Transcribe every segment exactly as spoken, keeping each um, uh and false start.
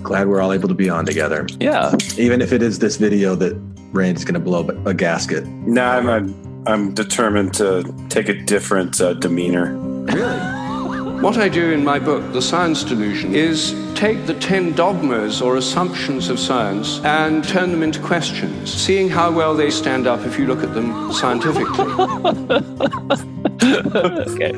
Glad we're all able to be on together. Yeah. Even if it is this video that Randy's going to blow up a gasket. No, I'm, I'm, I'm determined to take a different uh, demeanor. Really? What I do in my book, The Science Delusion, is take the ten dogmas or assumptions of science and turn them into questions, seeing how well they stand up if you look at them scientifically. Okay.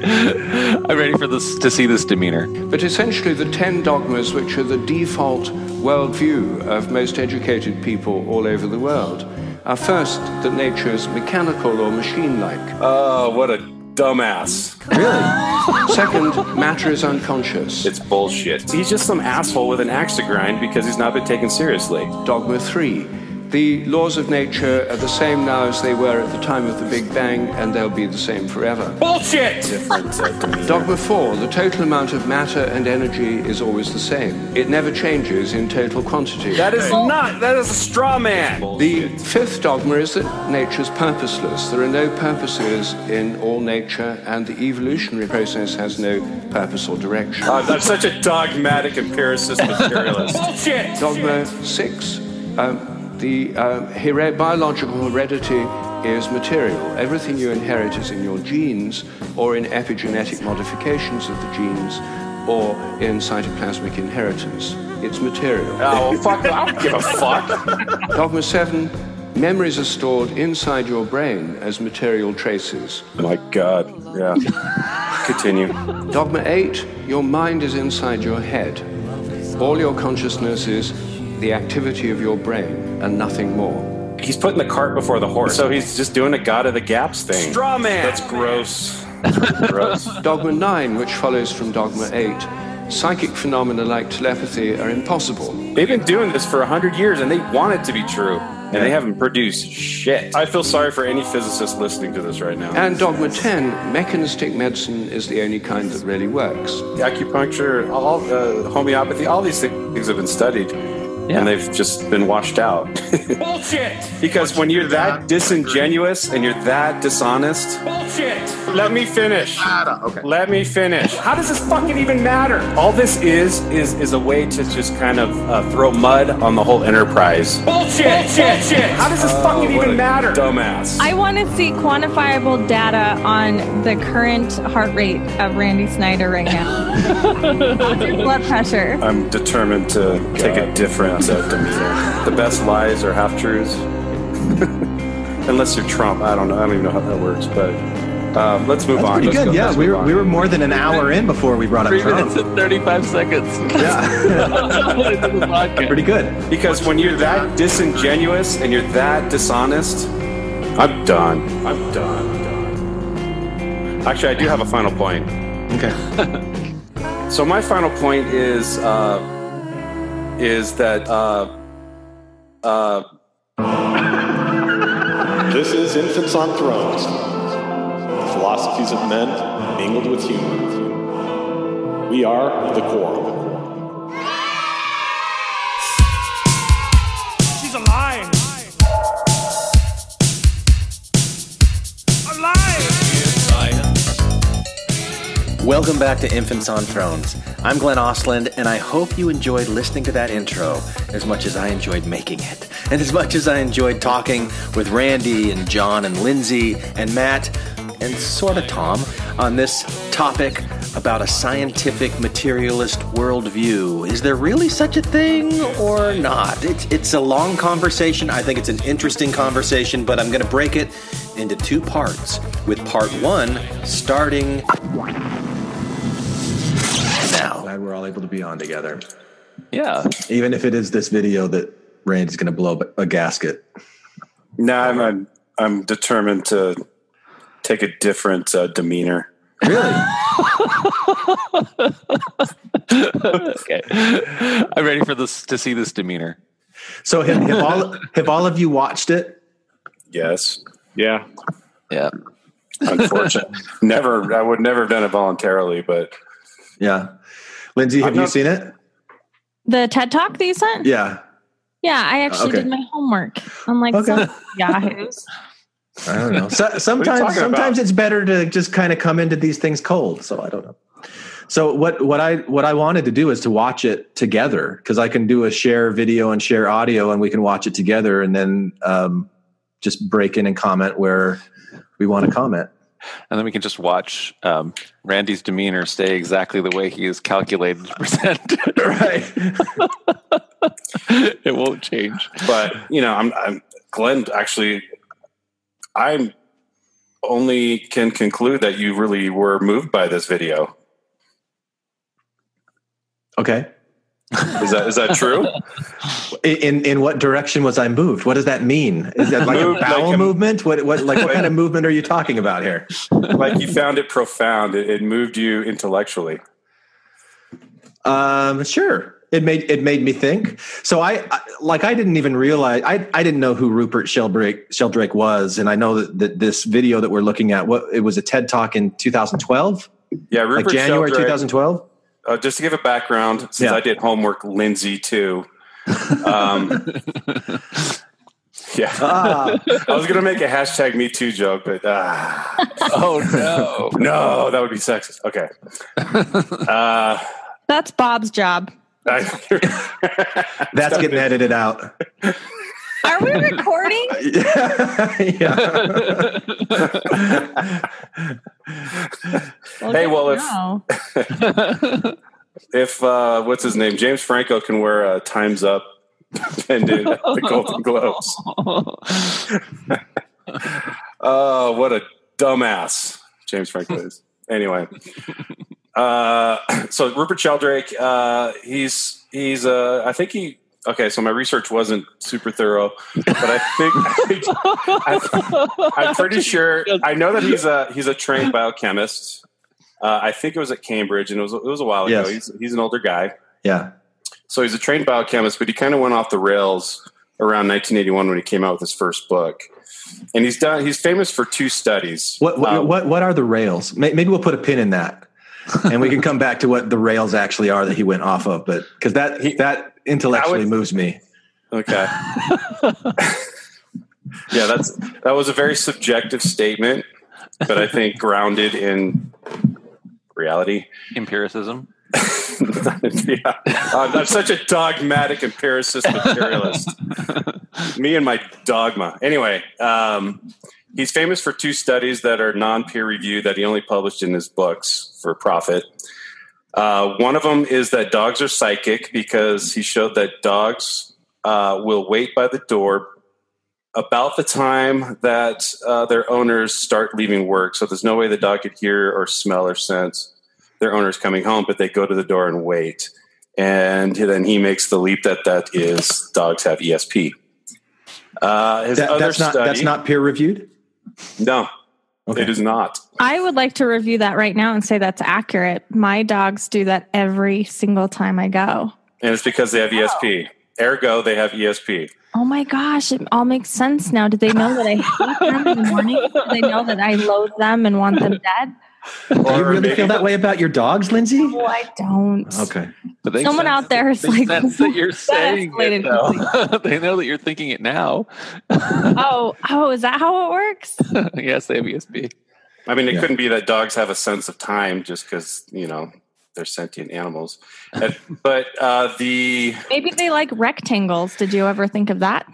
I'm ready for this to see this demeanor. But essentially the ten dogmas, which are the default worldview of most educated people all over the world, are first, that nature is mechanical or machine-like. Oh, what a dumbass. Really? Second, matter is unconscious. It's bullshit. He's just some asshole with an axe to grind because he's not been taken seriously. Dogma three, the laws of nature are the same now as they were at the time of the Big Bang, and they'll be the same forever. Bullshit! Different uh, demeanor. Dogma four, the total amount of matter and energy is always the same. It never changes in total quantity. That is not, that is a straw man. The fifth dogma is that nature's purposeless. There are no purposes in all nature, and the evolutionary process has no purpose or direction. Uh, I'm such a dogmatic empiricist materialist. Bullshit! Dogma six, um, the uh, here- biological heredity is material. Everything you inherit is in your genes or in epigenetic modifications of the genes or in cytoplasmic inheritance. It's material. Oh, well, fuck, I don't give a fuck. Dogma seven, memories are stored inside your brain as material traces. My God, yeah. Continue. Dogma eight, your mind is inside your head. All your consciousness is the activity of your brain and nothing more. He's putting the cart before the horse. So he's just doing a God of the Gaps thing. Straw man! That's gross. That's really gross. Dogma nine, which follows from Dogma eight, psychic phenomena like telepathy are impossible. They've been doing this for a hundred years and they want it to be true. And they haven't produced shit. I feel sorry for any physicist listening to this right now. And Dogma ten, mechanistic medicine is the only kind that really works. Acupuncture, all uh, homeopathy, all these things have been studied. Yeah. And they've just been washed out. Bullshit! Because when you're that disingenuous and you're that dishonest... Bullshit! Let me finish. Okay. Let me finish. How does this fucking even matter? All this is, is, is a way to just kind of uh, throw mud on the whole enterprise. Bullshit! Bullshit! Shit! How does this oh, fucking even matter? Dumbass. I want to see quantifiable data on the current heart rate of Randy Snyder right now. Blood pressure. I'm determined to God. take a different uh, demeanor. The best lies are half-truths. Unless you're Trump. I don't know. I don't even know how that works, but um, let's move That's on. Pretty let's good. Go. Yeah, let's we were on. we were more than an hour in before we brought up Three Trump. minutes and thirty-five seconds. Yeah. Pretty good. Because when you're that disingenuous and you're that dishonest, I'm done. I'm done. I'm done. Actually, I do have a final point. Okay. So my final point is uh, is that uh, uh, this is Infants on Thrones. The philosophies of men mingled with humor. We are the core. She's alive. Alive. Welcome back to Infants on Thrones. I'm Glenn Osland, and I hope you enjoyed listening to that intro as much as I enjoyed making it, and as much as I enjoyed talking with Randy and John and Lindsay and Matt and sort of Tom on this topic about a scientific materialist worldview. Is there really such a thing or not? It's, it's a long conversation. I think it's an interesting conversation, but I'm going to break it into two parts, with part one starting now. Glad we're all able to be on together. Yeah. Even if it is this video that Randy's going to blow up a gasket. No, I'm, I'm I'm determined to take a different uh, demeanor. Really? Okay. I'm ready for this to see this demeanor. So have, have all have all of you watched it? Yes. Yeah. Yeah. Unfortunate. Never. I would never have done it voluntarily, but Yeah. Lindsay, have I'm you not- seen it? The TED Talk that you sent? Yeah. Yeah, I actually Okay. did my homework. I'm like, Okay. some yahoos. I don't know. So, What are you sometimes talking sometimes about? it's better to just kind of come into these things cold. So I don't know. So what, what I what I wanted to do is to watch it together, because I can do a share video and share audio, and we can watch it together, and then um, just break in and comment where we want to comment. And then we can just watch um, Randy's demeanor stay exactly the way he is calculated to present. Right. It won't change. But, you know, I'm, I'm Glenn, actually, I'm only can conclude that you really were moved by this video. Okay. Is that is that true? In in what direction was I moved? What does that mean? Is that like Moved a bowel like a- movement? What what like what kind of movement are you talking about here? Like you found it profound. It, it moved you intellectually. Um, sure. It made it made me think. So I, I like I didn't even realize I I didn't know who Rupert Sheldrake Sheldrake was, and I know that, that this video that we're looking at, what it was a TED Talk in two thousand twelve. Yeah, Rupert Like January Sheldrake- twenty twelve. Uh, just to give a background, since Yeah. I did homework, Lindsay too. Um, yeah, Ah. I was gonna make a hashtag Me Too joke, but ah, Oh, no. no, that would be sexist. Okay, uh, That's Bob's job. I, That's getting edited out. Are we recording? Yeah. Well, Hey, good well, to if- know. if uh, what's his name, James Franco can wear a Time's Up pendant at the Golden Globes. Oh, what a dumbass James Franco is. Anyway, uh, so Rupert Sheldrake, uh, he's he's uh, I think he. Okay, so my research wasn't super thorough, but I think, I think I, I'm pretty sure I know that he's a he's a trained biochemist. Uh, I think it was at Cambridge, and it was it was a while ago. Yes. He's he's an older guy, Yeah. so he's a trained biochemist, but he kind of went off the rails around nineteen eighty-one when he came out with his first book. And he's done he's famous for two studies. What what, Uh, what what are the rails? May- Maybe we'll put a pin in that, and we can come back to what the rails actually are that he went off of. But because that He- that intellectually I would- moves me. Okay. Yeah, that's that was a very subjective statement, but I think grounded in reality. Empiricism. Yeah. I'm, I'm such a dogmatic empiricist materialist. Me and my dogma. Anyway, um, he's famous for two studies that are non-peer reviewed that he only published in his books for profit. Uh, one of them is that dogs are psychic, because he showed that dogs uh, will wait by the door about the time that uh, their owners start leaving work. So there's no way the dog could hear or smell or sense their owners coming home, but they go to the door and wait. And then he makes the leap that that is dogs have E S P. Uh, his That, other that's not study, that's not peer reviewed. no, Okay. it is not. I would like to review that right now and say that's accurate. My dogs do that every single time I go. And it's because they have E S P. Ergo, they have E S P. Oh my gosh, it all makes sense now. Did they know that I hate them in the morning? Did they know that I loathe them and want them dead? Do you Or really maybe- feel that way about your dogs, Lindsay? Oh, I don't. Okay. But they Someone sense- out there is they like, sense that you're that saying it, escalated though. They know that you're thinking it now. Oh, oh, is that how it works? Yes, they have E S P. I mean, it Yeah. couldn't be that dogs have a sense of time just because, you know, they're sentient animals. Uh, but uh, the Maybe they like rectangles. Did you ever think of that?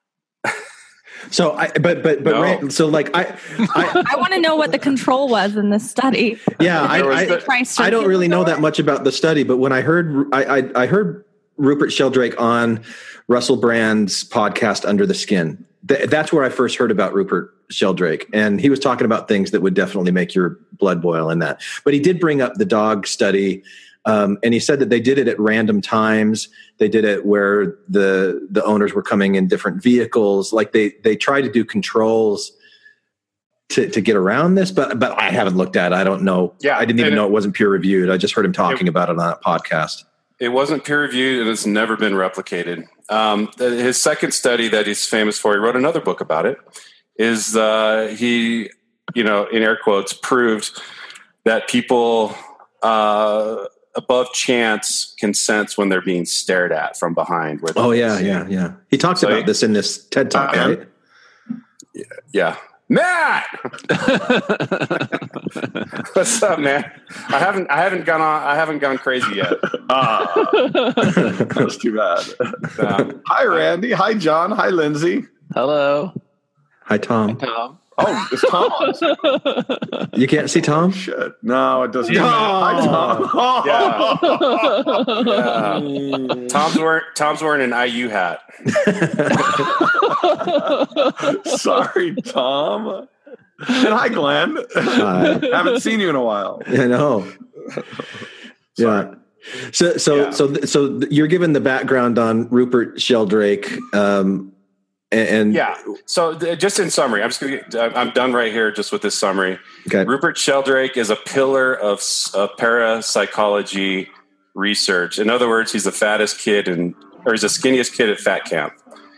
So I but but but No. Rand, so like I I I want to know what the control was in this study. yeah I There was I, the- Christ, I don't circular really know door? that much about the study, but when I heard I I, I heard Rupert Sheldrake on Russell Brand's podcast Under the Skin. Th- that's where I first heard about Rupert Sheldrake, and he was talking about things that would definitely make your blood boil in that. But he did bring up the dog study, um, and he said that they did it at random times. They did it where the the owners were coming in different vehicles. Like they they tried to do controls to to get around this, but but I haven't looked at it. I don't know. Yeah, I didn't even and know it- it wasn't peer reviewed. I just heard him talking It- about it on a podcast. It wasn't peer reviewed, and it's never been replicated. Um, th- his second study that he's famous for, he wrote another book about it, is uh, he, you know, in air quotes, proved that people uh, above chance can sense when they're being stared at from behind. Where Oh they yeah, see. yeah, yeah. He talks So about he- this in this TED Talk, Uh, right? Yeah. Matt. What's up, man? I haven't I haven't gone on I haven't gone crazy yet. Ah, that's too bad. Um, hi, Randy. Hi, John. Hi, Lindsay. Hello. Hi, Tom. Hi, Tom. Oh, it's Tom. On. You can't see Tom? Shit. No, it doesn't. Yeah. Hi, Tom. Yeah. Yeah. Tom's wearing Tom's wearing an I U hat. Sorry, Tom. And hi, Glenn. Hi. Haven't seen you in a while. I know. Yeah. So, so, Yeah. so, so you're given the background on Rupert Sheldrake, um, and, and Yeah. So th- just in summary, I'm just gonna get, I'm done right here just with this summary. Okay. Rupert Sheldrake is a pillar of, s- of parapsychology research. In other words, he's the fattest kid and or he's the skinniest kid at fat camp.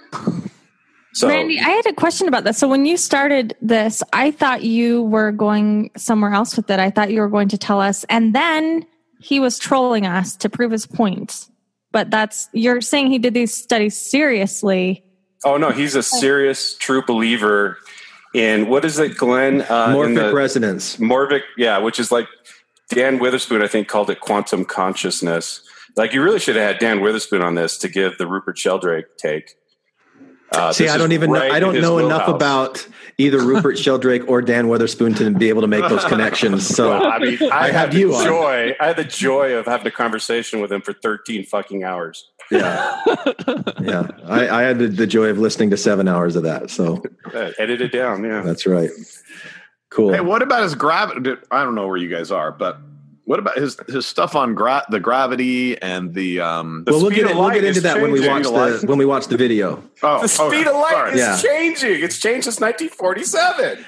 So Randy, I had a question about this. So when you started this, I thought you were going somewhere else with it. I thought you were going to tell us, and then he was trolling us to prove his point. But that's, you're saying he did these studies seriously. Oh no, he's a serious, true believer in what is it, Glenn? Uh, in morphic the, resonance. Morphic, yeah, which is like Dan Witherspoon, I think, called it quantum consciousness. Like you really should have had Dan Witherspoon on this to give the Rupert Sheldrake take. Uh, See, I don't even right know. I don't know enough wheelhouse. about either Rupert Sheldrake or Dan Witherspoon to be able to make those connections. So Well, I mean, I, I had have the you on. joy. I had the joy of having a conversation with him for thirteen fucking hours. yeah, yeah. I, I had the, the joy of listening to seven hours of that. So Uh, edit it down, yeah. that's right. Cool. Hey, what about his gravity? I don't know where you guys are, but what about his his stuff on gra- the gravity and the um? The well, we'll speed get of we'll light get into is that when we watch changing. the when we watch the video. Oh, The speed of light sorry. is Yeah. changing. It's changed since nineteen forty-seven.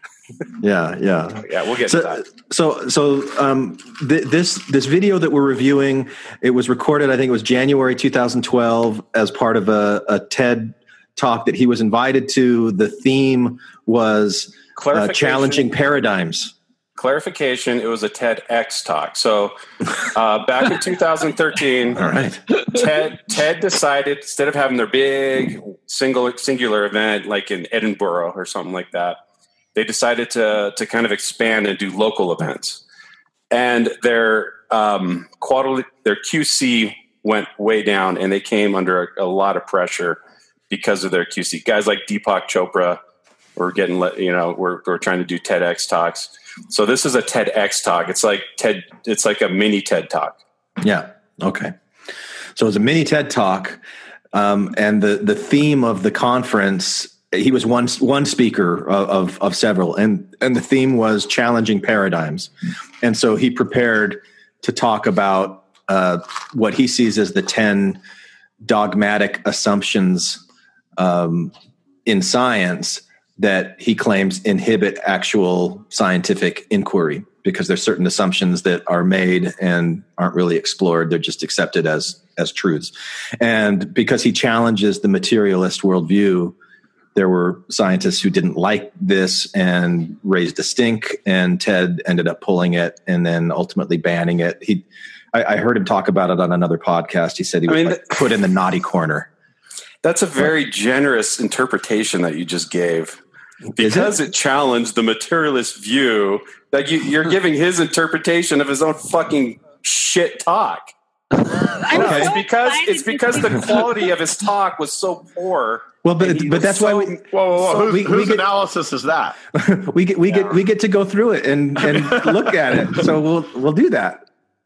Yeah, yeah. Yeah, we'll get So, to that. so, so um, th- this this video that we're reviewing, it was recorded. I think it was January two thousand twelve as part of a, a TED talk that he was invited to. The theme was uh, Clarification. challenging paradigms. Clarification, it was a TEDx talk. So uh, back in two thousand thirteen, All right. TED, TED decided, instead of having their big single singular event like in Edinburgh or something like that, they decided to to kind of expand and do local events. And their um, quality, their Q C went way down, and they came under a, a lot of pressure because of their Q C. Guys like Deepak Chopra were getting, you know, we're we're trying to do TEDx talks. So this is a TEDx talk. It's like TED. It's like a mini TED talk. Yeah. Okay. So it was a mini TED talk, um, and the the theme of the conference. He was one one speaker of, of of several, and and the theme was challenging paradigms, and so he prepared to talk about uh, what he sees as the ten dogmatic assumptions um, in science that he claims inhibit actual scientific inquiry, because there's certain assumptions that are made and aren't really explored. They're just accepted as, as truths. And because he challenges the materialist worldview, there were scientists who didn't like this and raised a stink, and TED ended up pulling it and then ultimately banning it. He, I, I heard him talk about it on another podcast. He said he was I mean, like put in the naughty corner. That's a very generous interpretation that you just gave, because it? it challenged the materialist view. Like you, you're giving his interpretation of his own fucking shit talk. I'm It's so because excited it's because to the quality of his talk was so poor. Well, but And he but was that's so- why we, Whoa, whoa, whoa. So Whose, we- we whose get- analysis is that? we get we get we get to go through it and and look at it. So we'll we'll do that.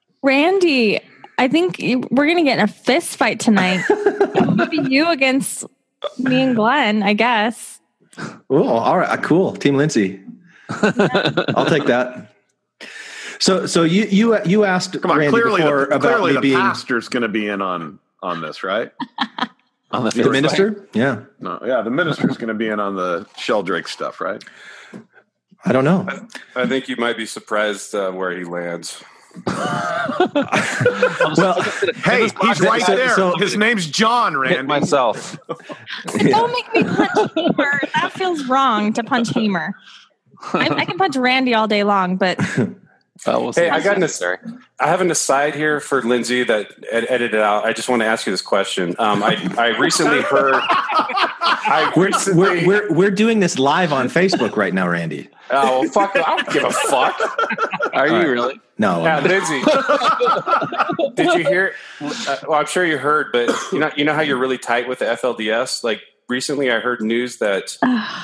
Randy, I think you- we're going to get in a fist fight tonight. Maybe you against me and Glenn, I guess. Oh, all right, cool. Team Lindsay. I'll take that. So so you you you asked Come on, Randy clearly, before the, about clearly me the being pastor's going to be in on on this, right? On the, the first minister. Yeah, No, yeah, the minister's going to be in on the Sheldrake stuff, right? I don't know. I think you might be surprised uh, where he lands. Well, Hey, he's right so- there. so- His name's John, Hit Randy. myself. Don't make me punch Hamer. That feels wrong to punch Hamer. I, I can punch Randy all day long, but Well, we'll hey, I got an aside. I have an aside here for Lindsay that ed- edited out. I just want to ask you this question. Um, I I recently heard. I We're, recently, we're, we're, we're doing this live on Facebook right now, Randy. Oh, well, fuck! I don't give a fuck. Are you really? No. Yeah, Lindsay. Did you hear? Uh, well, I'm sure you heard, but you know, you know how you're really tight with the F L D S. Like recently, I heard news that.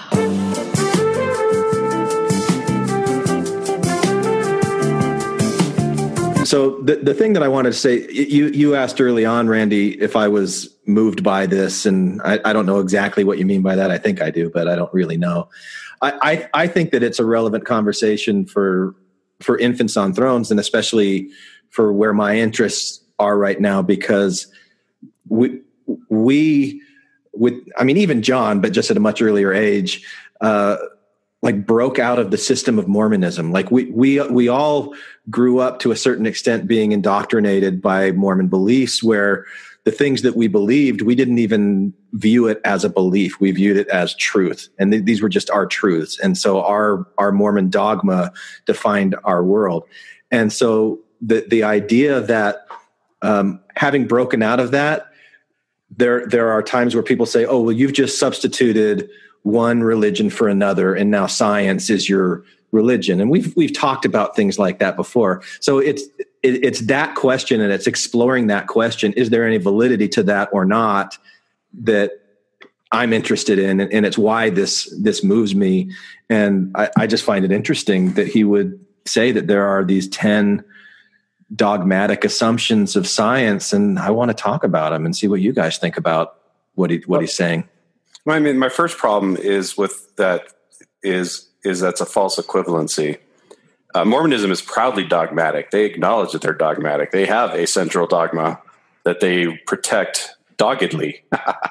So the, the thing that I wanted to say, you, you asked early on, Randy, if I was moved by this, and I, I don't know exactly what you mean by that. I think I do, but I don't really know. I, I, I think that it's a relevant conversation for for Infants on Thrones, and especially for where my interests are right now, because we we with I mean even John, but just at a much earlier age, uh, like broke out of the system of Mormonism. Like we we we all grew up to a certain extent being indoctrinated by Mormon beliefs, where the things that we believed, we didn't even view it as a belief. We viewed it as truth. And th- these were just our truths. And so our, our Mormon dogma defined our world. And so the, the idea that um, having broken out of that, there, there are times where people say, oh, well, you've just substituted one religion for another, and now science is your religion. And we've we've talked about things like that before. So it's it, it's that question, and it's exploring that question: is there any validity to that or not? That I'm interested in, and, and it's why this this moves me. And I, I just find it interesting that he would say that there are these ten dogmatic assumptions of science, and I want to talk about them and see what you guys think about what he what he's saying. I mean, my first problem is with that is is that's a false equivalency. Uh, Mormonism is proudly dogmatic. They acknowledge that they're dogmatic. They have a central dogma that they protect doggedly.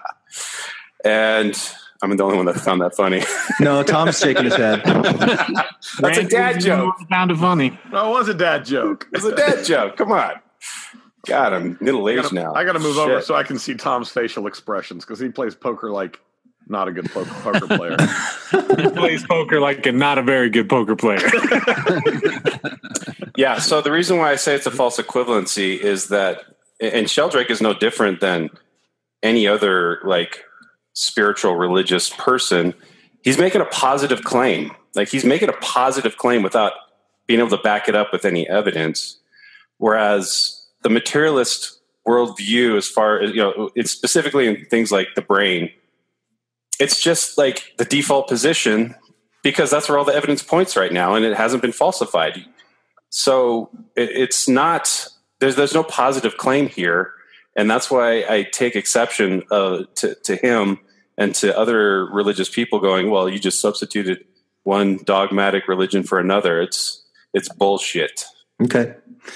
And I'm the only one that found that funny. No, Tom's shaking his head. That's a dad joke. Found it funny. No, it was a dad joke. It's a dad joke. Come on. God, I'm middle aged now. I got to move Shit. over so I can see Tom's facial expressions, because he plays poker like not a good poker, poker player. He plays poker like a not a very good poker player. Yeah, so the reason why I say it's a false equivalency is that, and Sheldrake is no different than any other like spiritual religious person. He's making a positive claim. Like he's making a positive claim without being able to back it up with any evidence. Whereas the materialist worldview, as far as, you know, it's specifically in things like the brain, it's just like the default position because that's where all the evidence points right now, and it hasn't been falsified. So it, it's not, there's there's no positive claim here, and that's why I take exception uh, to, to him and to other religious people going, well, you just substituted one dogmatic religion for another. It's it's bullshit. Okay.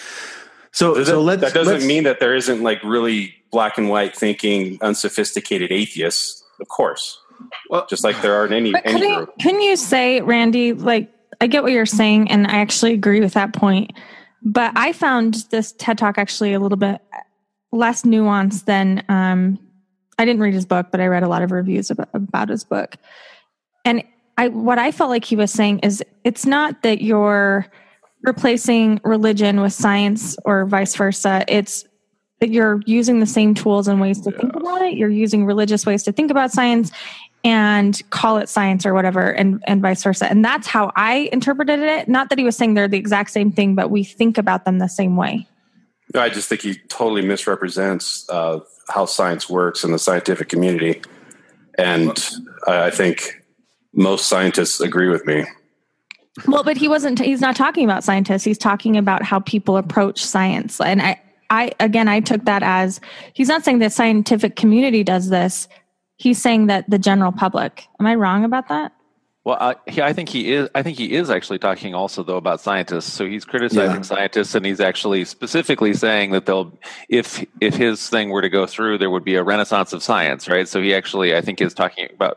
So, so let's, that doesn't let's, mean that there isn't like really black and white thinking, unsophisticated atheists, of course. Well, just like there are in any, any can, group. You, can you say, Randy, like, I get what you're saying, and I actually agree with that point. But I found this TED Talk actually a little bit less nuanced than, um, I didn't read his book, but I read a lot of reviews about, about his book. And I, what I felt like he was saying is it's not that you're replacing religion with science or vice versa. It's that you're using the same tools and ways to yeah. think about it. You're using religious ways to think about science and call it science or whatever, and, and vice versa. And that's how I interpreted it. Not that he was saying they're the exact same thing, but we think about them the same way. No, I just think he totally misrepresents uh, how science works in the scientific community. And uh, I think most scientists agree with me. Well, but he wasn't, he's not talking about scientists. He's talking about how people approach science. And I, I, again, I took that as, he's not saying the scientific community does this. He's saying that the general public. Am I wrong about that? Well, uh, he, I think he is. I think he is actually talking also though about scientists. So he's criticizing yeah. scientists, and he's actually specifically saying that they'll, if if his thing were to go through, there would be a renaissance of science, right? So he actually, I think, is talking about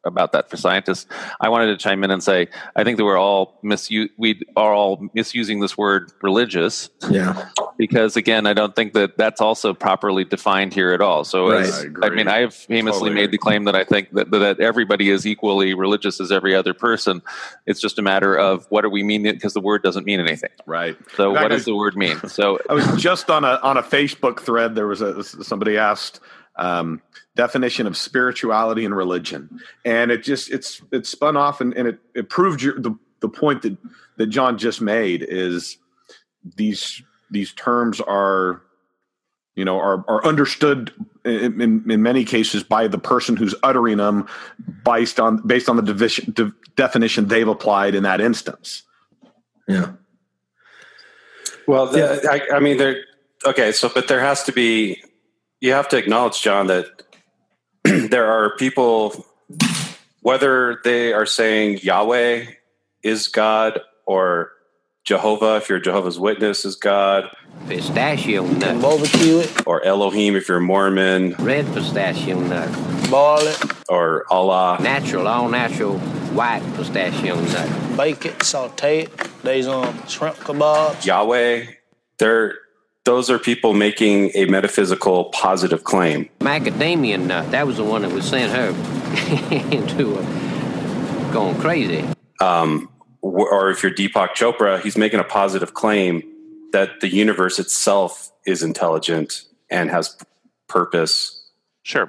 about that for scientists. I wanted to chime in and say I think that we're all misu- we are all misusing this word religious. Yeah. Because again, I don't think that that's also properly defined here at all. So, right. as, I, I mean, I have famously totally made the claim that I think that that everybody is equally religious as every other person. It's just a matter of what do we mean, because the word doesn't mean anything. Right. So, what does the word mean? So, I was just on a on a Facebook thread. There was a somebody asked. Um, definition of spirituality and religion, and it just it's it spun off and, and it, it proved your, the the point that that John just made is these these terms are you know are are understood in, in, in many cases by the person who's uttering them based on based on the division, de, definition they've applied in that instance. Yeah. Well, the, yeah. I, I mean, there. Okay, so but there has to be. You have to acknowledge, John, that there are people, whether they are saying Yahweh is God or Jehovah, if you're Jehovah's Witness, is God. Pistachio nut. Barbecue it. Or Elohim, if you're Mormon. Red pistachio nut. Boil it. Or Allah. Natural, all natural, white pistachio nut. Bake it, saute it. There's um, shrimp kebabs. Yahweh, they're... Those are people making a metaphysical positive claim. Macadamia nut, that was the one that would send her into a, going crazy. Um, or if you're Deepak Chopra, he's making a positive claim that the universe itself is intelligent and has purpose. Sure.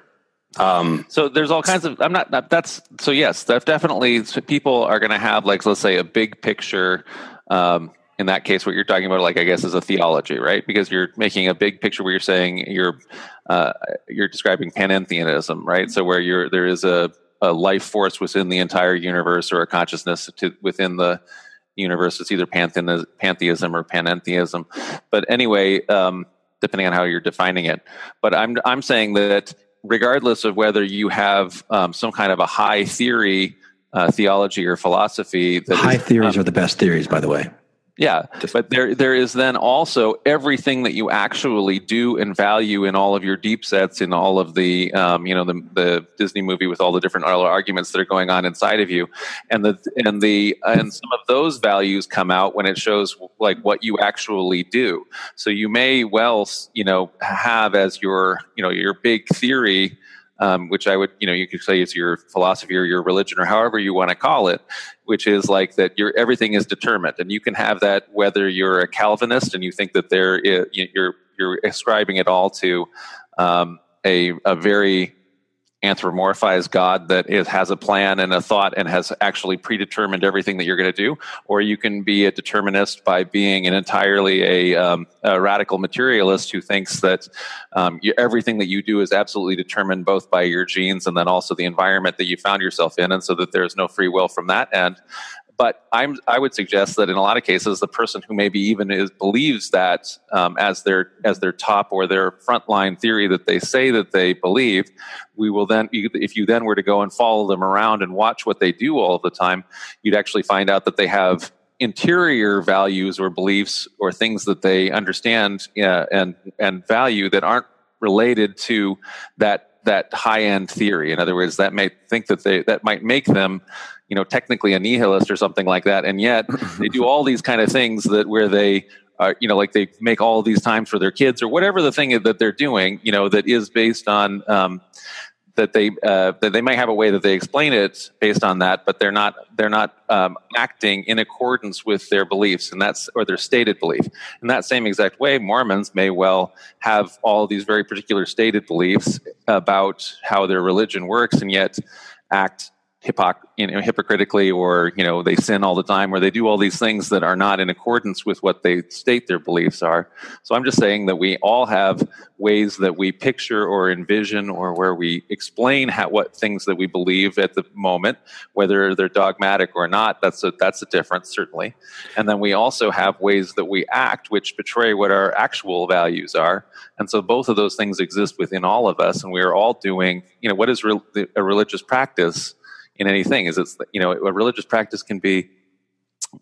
Um, so there's all kinds of, I'm not, not that's, so yes, that definitely people are going to have, like, let's say a big picture, um, in that case, what you're talking about, like, I guess, is a theology, right? Because you're making a big picture where you're saying you're uh, you're describing panentheism, right? So where you're there is a, a life force within the entire universe, or a consciousness to, within the universe. It's either pantheism, pantheism or panentheism. But anyway, um, depending on how you're defining it. But I'm I'm saying that regardless of whether you have um, some kind of a high theory uh, theology or philosophy, that high is, theories um, are the best theories, by the way. Yeah, but there there is then also everything that you actually do and value in all of your deep sets, in all of the um, you know the the Disney movie with all the different arguments that are going on inside of you, and the and the and some of those values come out when it shows like what you actually do. So you may well you know have as your you know your big theory. Um, which I would, you know, you could say it's your philosophy or your religion or however you want to call it, which is like that your everything is determined, and you can have that whether you're a Calvinist and you think that there is, you're you're ascribing it all to um, a a very anthropomorphized God that is, has a plan and a thought and has actually predetermined everything that you're going to do, or you can be a determinist by being an entirely a, um, a radical materialist who thinks that um, you, everything that you do is absolutely determined both by your genes and then also the environment that you found yourself in, and so that there's no free will from that end. But I'm, I would suggest that in a lot of cases, the person who maybe even is, believes that um, as their as their top or their frontline theory that they say that they believe, we will then, if you then were to go and follow them around and watch what they do all of the time, you'd actually find out that they have interior values or beliefs or things that they understand uh, and and value that aren't related to that that high end theory. In other words, that may think that they that might make them, you know, technically a nihilist or something like that, and yet they do all these kind of things that where they are, you know, like they make all these times for their kids or whatever the thing that they're doing, you know, that is based on um, that they uh, that they might have a way that they explain it based on that, but they're not they're not um, acting in accordance with their beliefs, and that's or their stated belief. In that same exact way, Mormons may well have all these very particular stated beliefs about how their religion works, and yet act Hypoc- you know, hypocritically, or you know, they sin all the time, or they do all these things that are not in accordance with what they state their beliefs are. So I'm just saying that we all have ways that we picture or envision, or where we explain how, what things that we believe at the moment, whether they're dogmatic or not. That's a that's a difference, certainly. And then we also have ways that we act, which betray what our actual values are. And so both of those things exist within all of us, and we are all doing. You know, what is re- a religious practice? In anything is it's, you know, a religious practice can be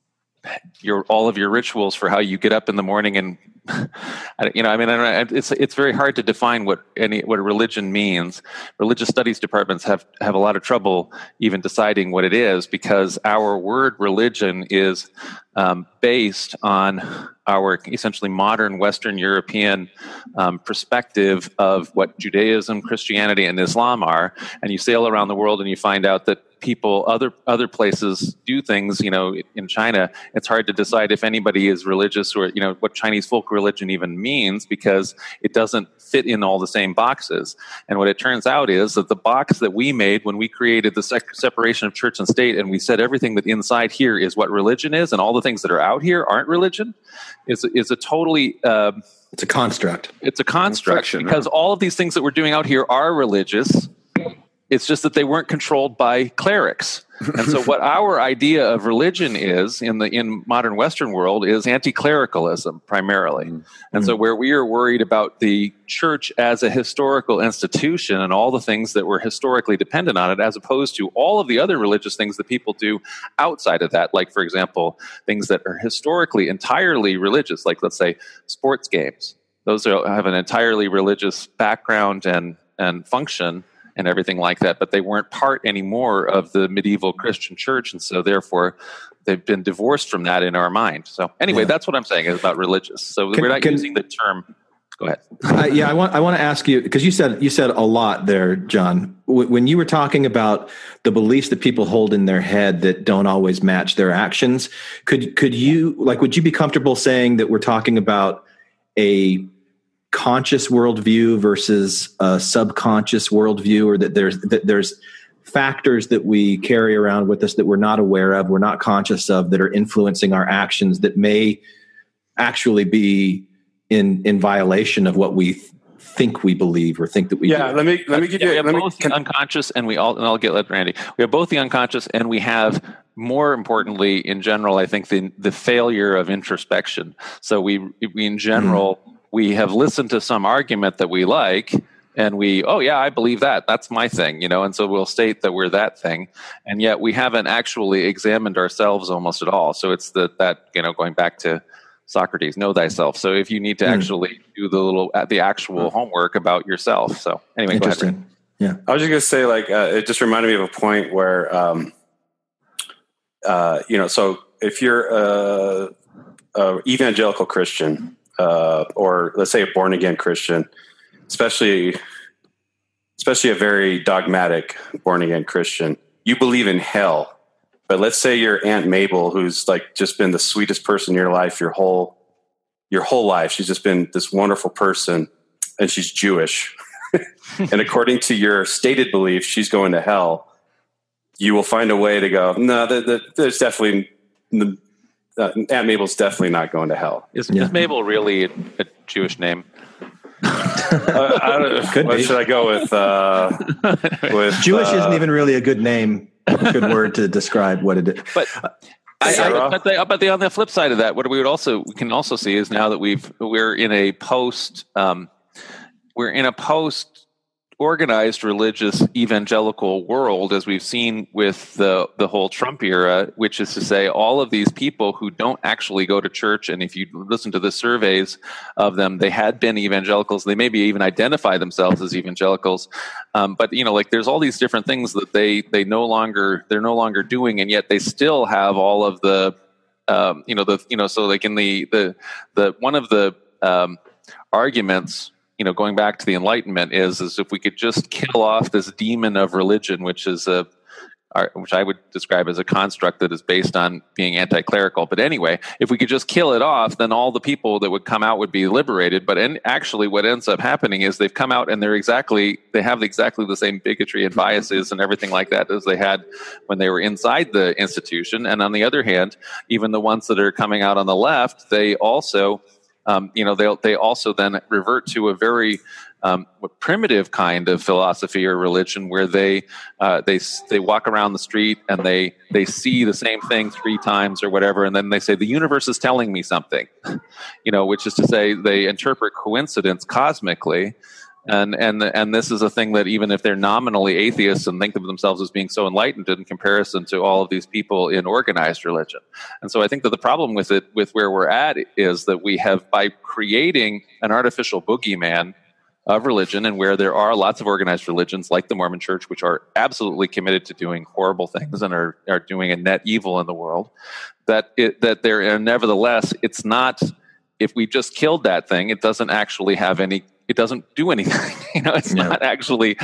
your all of your rituals for how you get up in the morning and you know, I mean, it's it's very hard to define what any what a religion means. Religious studies departments have have a lot of trouble even deciding what it is, because our word religion is um, based on our essentially modern Western European um, perspective of what Judaism, Christianity, and Islam are. And you sail around the world and you find out that people, other other places do things. You know, in China, it's hard to decide if anybody is religious or, you know, what Chinese folk religion even means, because it doesn't fit in all the same boxes. And what it turns out is that the box that we made when we created the sec- separation of church and state, and we said everything that inside here is what religion is, and all the things that are out here aren't religion, is is a totally uh, it's a construct. It's a construct because huh? all of these things that we're doing out here are religious. It's just that they weren't controlled by clerics. And so what our idea of religion is in the in modern Western world is anti-clericalism primarily. Mm-hmm. And so where we are worried about the church as a historical institution and all the things that were historically dependent on it, as opposed to all of the other religious things that people do outside of that, like, for example, things that are historically entirely religious, like, let's say, sports games. Those are, have an entirely religious background and, and function and everything like that, but they weren't part anymore of the medieval Christian church, and so therefore they've been divorced from that in our mind. So anyway, yeah. that's what I'm saying about religious. So can, we're not can, using the term. Go ahead. uh, yeah, I want I want to ask you, because you said you said a lot there, John. W- when you were talking about the beliefs that people hold in their head that don't always match their actions, could could you like would you be comfortable saying that we're talking about a conscious worldview versus a subconscious worldview, or that there's that there's factors that we carry around with us that we're not aware of, we're not conscious of, that are influencing our actions that may actually be in in violation of what we th- think we believe or think that we yeah, do. let me let me give yeah, you we have let both me, the unconscious and we all and I'll get let Randy. We have both the unconscious and we have, more importantly, in general, I think the the failure of introspection. So we we in general mm. we have listened to some argument that we like, and we, oh yeah, I believe that. That's my thing, you know, and so we'll state that we're that thing, and yet we haven't actually examined ourselves almost at all. So it's the, that, you know, going back to Socrates, know thyself. So if you need to mm. actually do the little, the actual mm. homework about yourself. So anyway, go ahead, Ray. Yeah. I was just going to say, like, uh, it just reminded me of a point where, um, uh, you know, so if you're a, a evangelical Christian, Uh, or let's say a born again Christian, especially, especially a very dogmatic born again Christian, you believe in hell. But let's say your Aunt Mabel, who's like just been the sweetest person in your life, your whole, your whole life. She's just been this wonderful person, and she's Jewish. And according to your stated belief, she's going to hell. You will find a way to go, no, the, the, there's definitely the, Uh, Aunt Mabel's definitely not going to hell. Is, yeah. is Mabel really a, a Jewish name? uh, I don't, what be. should I go with? Uh, with Jewish uh, isn't even really a good name, a good word to describe what it is. But, I, I, but, the, but the, on the flip side of that, what we would also we can also see is now that we've we're in a post um, we're in a post. organized religious evangelical world, as we've seen with the the whole Trump era, which is to say all of these people who don't actually go to church, and if you listen to the surveys of them, they had been evangelicals, they maybe even identify themselves as evangelicals, um, but you know, like there's all these different things that they they no longer they're no longer doing, and yet they still have all of the um, you know the you know so like in the the the one of the um, arguments, you know, going back to the Enlightenment, is is if we could just kill off this demon of religion, which is a, which I would describe as a construct that is based on being anti-clerical. But anyway, if we could just kill it off, then all the people that would come out would be liberated. But in, actually, what ends up happening is they've come out and they're exactly they have exactly the same bigotry and biases and everything like that as they had when they were inside the institution. And on the other hand, even the ones that are coming out on the left, they also Um, you know, they they also then revert to a very um, primitive kind of philosophy or religion, where they uh, they they walk around the street and they they see the same thing three times or whatever, and then they say the universe is telling me something, you know, which is to say they interpret coincidence cosmically, And and and this is a thing that even if they're nominally atheists and think of themselves as being so enlightened in comparison to all of these people in organized religion. And so I think that the problem with it, with where we're at, is that we have, by creating an artificial boogeyman of religion, and where there are lots of organized religions like the Mormon Church, which are absolutely committed to doing horrible things and are, are doing a net evil in the world, that it, that there, nevertheless, it's not, if we just killed that thing, it doesn't actually have any, it doesn't do anything. You know, it's yeah. not actually.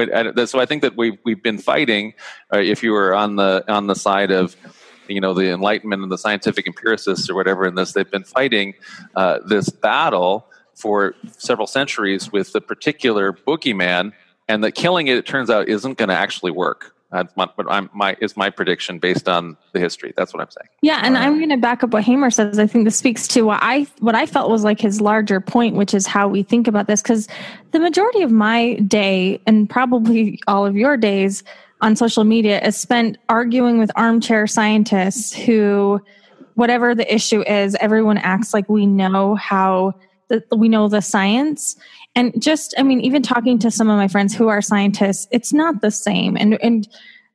So I think that we've we've been fighting. Uh, if you were on the on the side of, you know, the Enlightenment and the scientific empiricists or whatever in this, they've been fighting uh, this battle for several centuries with the particular boogeyman, and that killing it, it turns out, isn't going to actually work. That's my, but I'm, my is my prediction based on the history. That's what I'm saying. Yeah, and I'm going to back up what Hamer says. I think this speaks to what I what I felt was like his larger point, which is how we think about this. Because the majority of my day, and probably all of your days on social media, is spent arguing with armchair scientists who, whatever the issue is, everyone acts like we know how the, we know the science. And just, I mean, even talking to some of my friends who are scientists, it's not the same. And and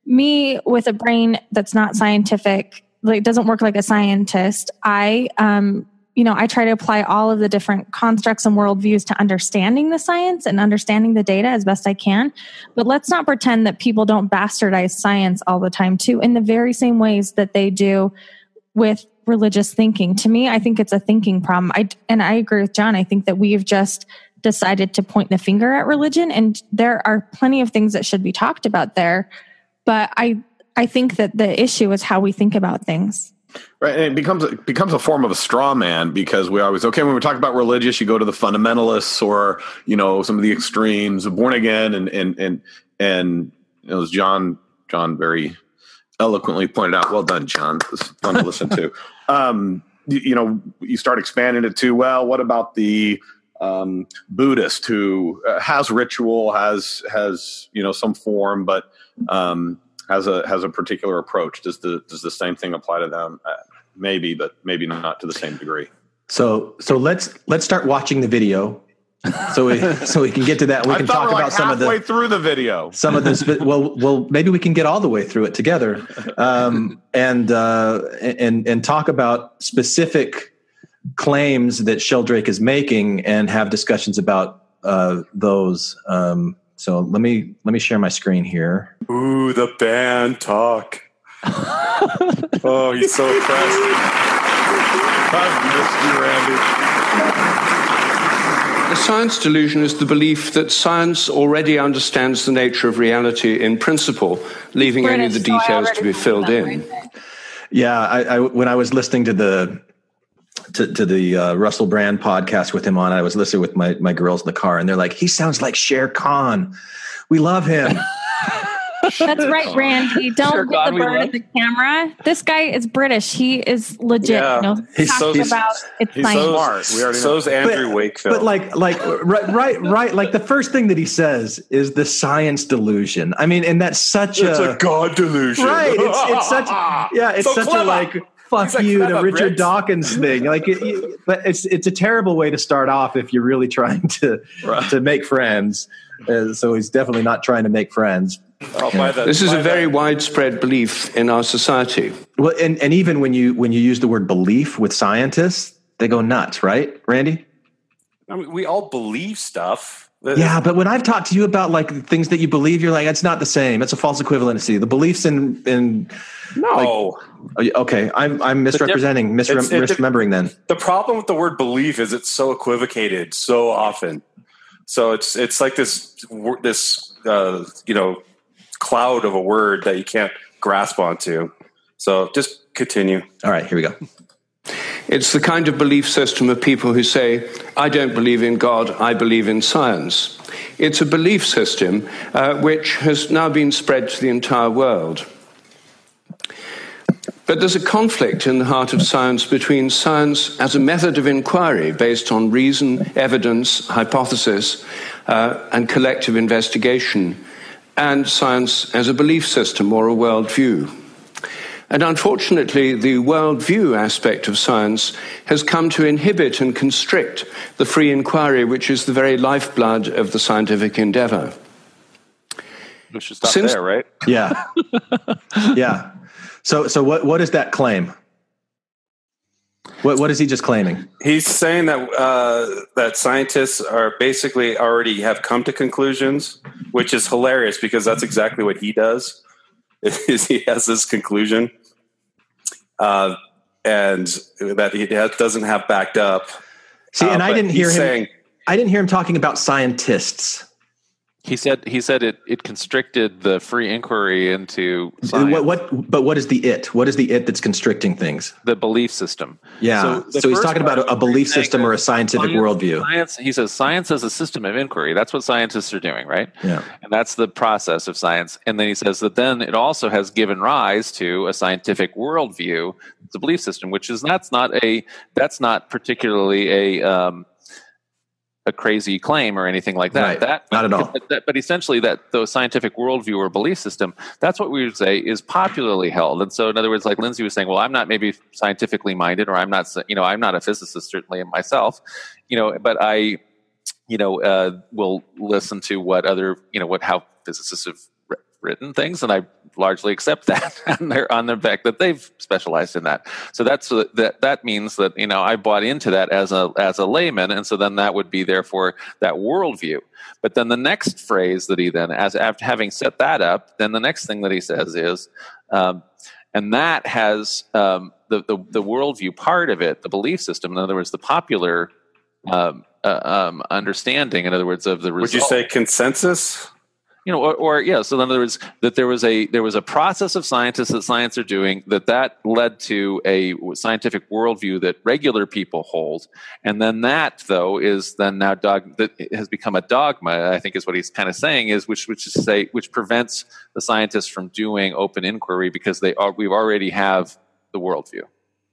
me with a brain that's not scientific, like doesn't work like a scientist, I, um, you know, I try to apply all of the different constructs and worldviews to understanding the science and understanding the data as best I can. But let's not pretend that people don't bastardize science all the time too, in the very same ways that they do with religious thinking. To me, I think it's a thinking problem. I, and I agree with John. I think that we've just decided to point the finger at religion, and there are plenty of things that should be talked about there. But I, I think that the issue is how we think about things. Right, and it becomes it becomes a form of a straw man, because we always okay when we talk about religious, you go to the fundamentalists or you know some of the extremes of born again, and and and and you know, as John John very eloquently pointed out. Well done, John. It was fun to listen to. Um, you, you know, you start expanding it to, well, what about the um, Buddhist who uh, has ritual, has has you know some form, but um, has a has a particular approach? Does the does the same thing apply to them? Uh, maybe, but maybe not to the same degree. So so let's let's start watching the video. So we so we can get to that. We I can thought talk we're like about some of the halfway through the video. Some of this. Well, well, maybe we can get all the way through it together, um, and uh, and and talk about specific claims that Sheldrake is making, and have discussions about uh, those. Um, so let me let me share my screen here. Ooh, the band talk. Oh, he's so impressed. I've missed you, Randy. The science delusion is the belief that science already understands the nature of reality in principle, leaving British, only the details so to be filled in. Yeah, I, I, when I was listening to the to, to the uh, Russell Brand podcast with him on, I was listening with my my girls in the car, and they're like, "He sounds like Shere Khan. We love him." That's right, Randy. Don't sure, put God, the bird in the camera. This guy is British. He is legit. Yeah. You know, he's so about it's he's so smart. We already know. So's Andrew but, Wakefield. But like, like, right, right, right. Like the first thing that he says is the science delusion. I mean, and that's such it's a, a God delusion, right? It's, it's such, yeah, it's so such clever. a like. Fuck like, you to Richard Brits. Dawkins thing. Like, it, it, but it's it's a terrible way to start off if you're really trying to right. to make friends. Uh, so he's definitely not trying to make friends. Oh, yeah. the, this is a very the, widespread belief in our society. Well, and, and even when you when you use the word belief with scientists, they go nuts, right, Randy? I mean, we all believe stuff. Yeah, but when I've talked to you about like things that you believe, you're like, it's not the same. It's a false equivalency. The beliefs in in no. Like, okay, I'm I'm misrepresenting, misrem- it's, it's, misremembering. Then the problem with the word belief is it's so equivocated so often. So it's it's like this this uh, you know cloud of a word that you can't grasp onto. So just continue. All right, here we go. It's the kind of belief system of people who say, I don't believe in God, I believe in science. It's a belief system uh, which has now been spread to the entire world. But there's a conflict in the heart of science between science as a method of inquiry based on reason, evidence, hypothesis, uh, and collective investigation, and science as a belief system or a worldview. And unfortunately, the worldview aspect of science has come to inhibit and constrict the free inquiry, which is the very lifeblood of the scientific endeavor. We should stop Since, there, right? Yeah. Yeah. So, so what, what is that claim? What, what is he just claiming? He's saying that uh, that scientists are basically already have come to conclusions, which is hilarious because that's exactly what he does. Is he has this conclusion, uh, and that he has, doesn't have backed up. See, and uh, I didn't hear him. Saying, I didn't hear him talking about scientists. He said he said it, it constricted the free inquiry into science. What, what? But what is the it? What is the it that's constricting things? The belief system. Yeah. So, so he's talking about a, a belief system or a scientific science, worldview. Science, he says science as a system of inquiry. That's what scientists are doing, right? Yeah. And that's the process of science. And then he says that then it also has given rise to a scientific worldview, the belief system, which is that's not a that's not particularly a um, a crazy claim or anything like that. Right. That not at all. But, that, but essentially, that the scientific worldview or belief system, that's what we would say is popularly held. And so, in other words, like Lindsay was saying, well, I'm not maybe scientifically minded, or I'm not, you know, I'm not a physicist certainly myself, you know, but I, you know, uh, will listen to what other, you know, what how physicists have written things, and I largely accept that on their on the fact that they've specialized in that. So that's that that means that, you know, I bought into that as a as a layman, and so then that would be therefore that worldview. But then the next phrase that he then, as after having set that up, then the next thing that he says is, um, and that has um, the, the the worldview part of it, the belief system. In other words, the popular um, uh, um, understanding. In other words, of the result. Would you say consensus? You know, or, or yeah. So in other words, that there was a there was a process of scientists that science are doing that that led to a scientific worldview that regular people hold, and then that though is then now dog that has become a dogma. I think is what he's kind of saying is which which is to say which prevents the scientists from doing open inquiry because they are we already have the worldview.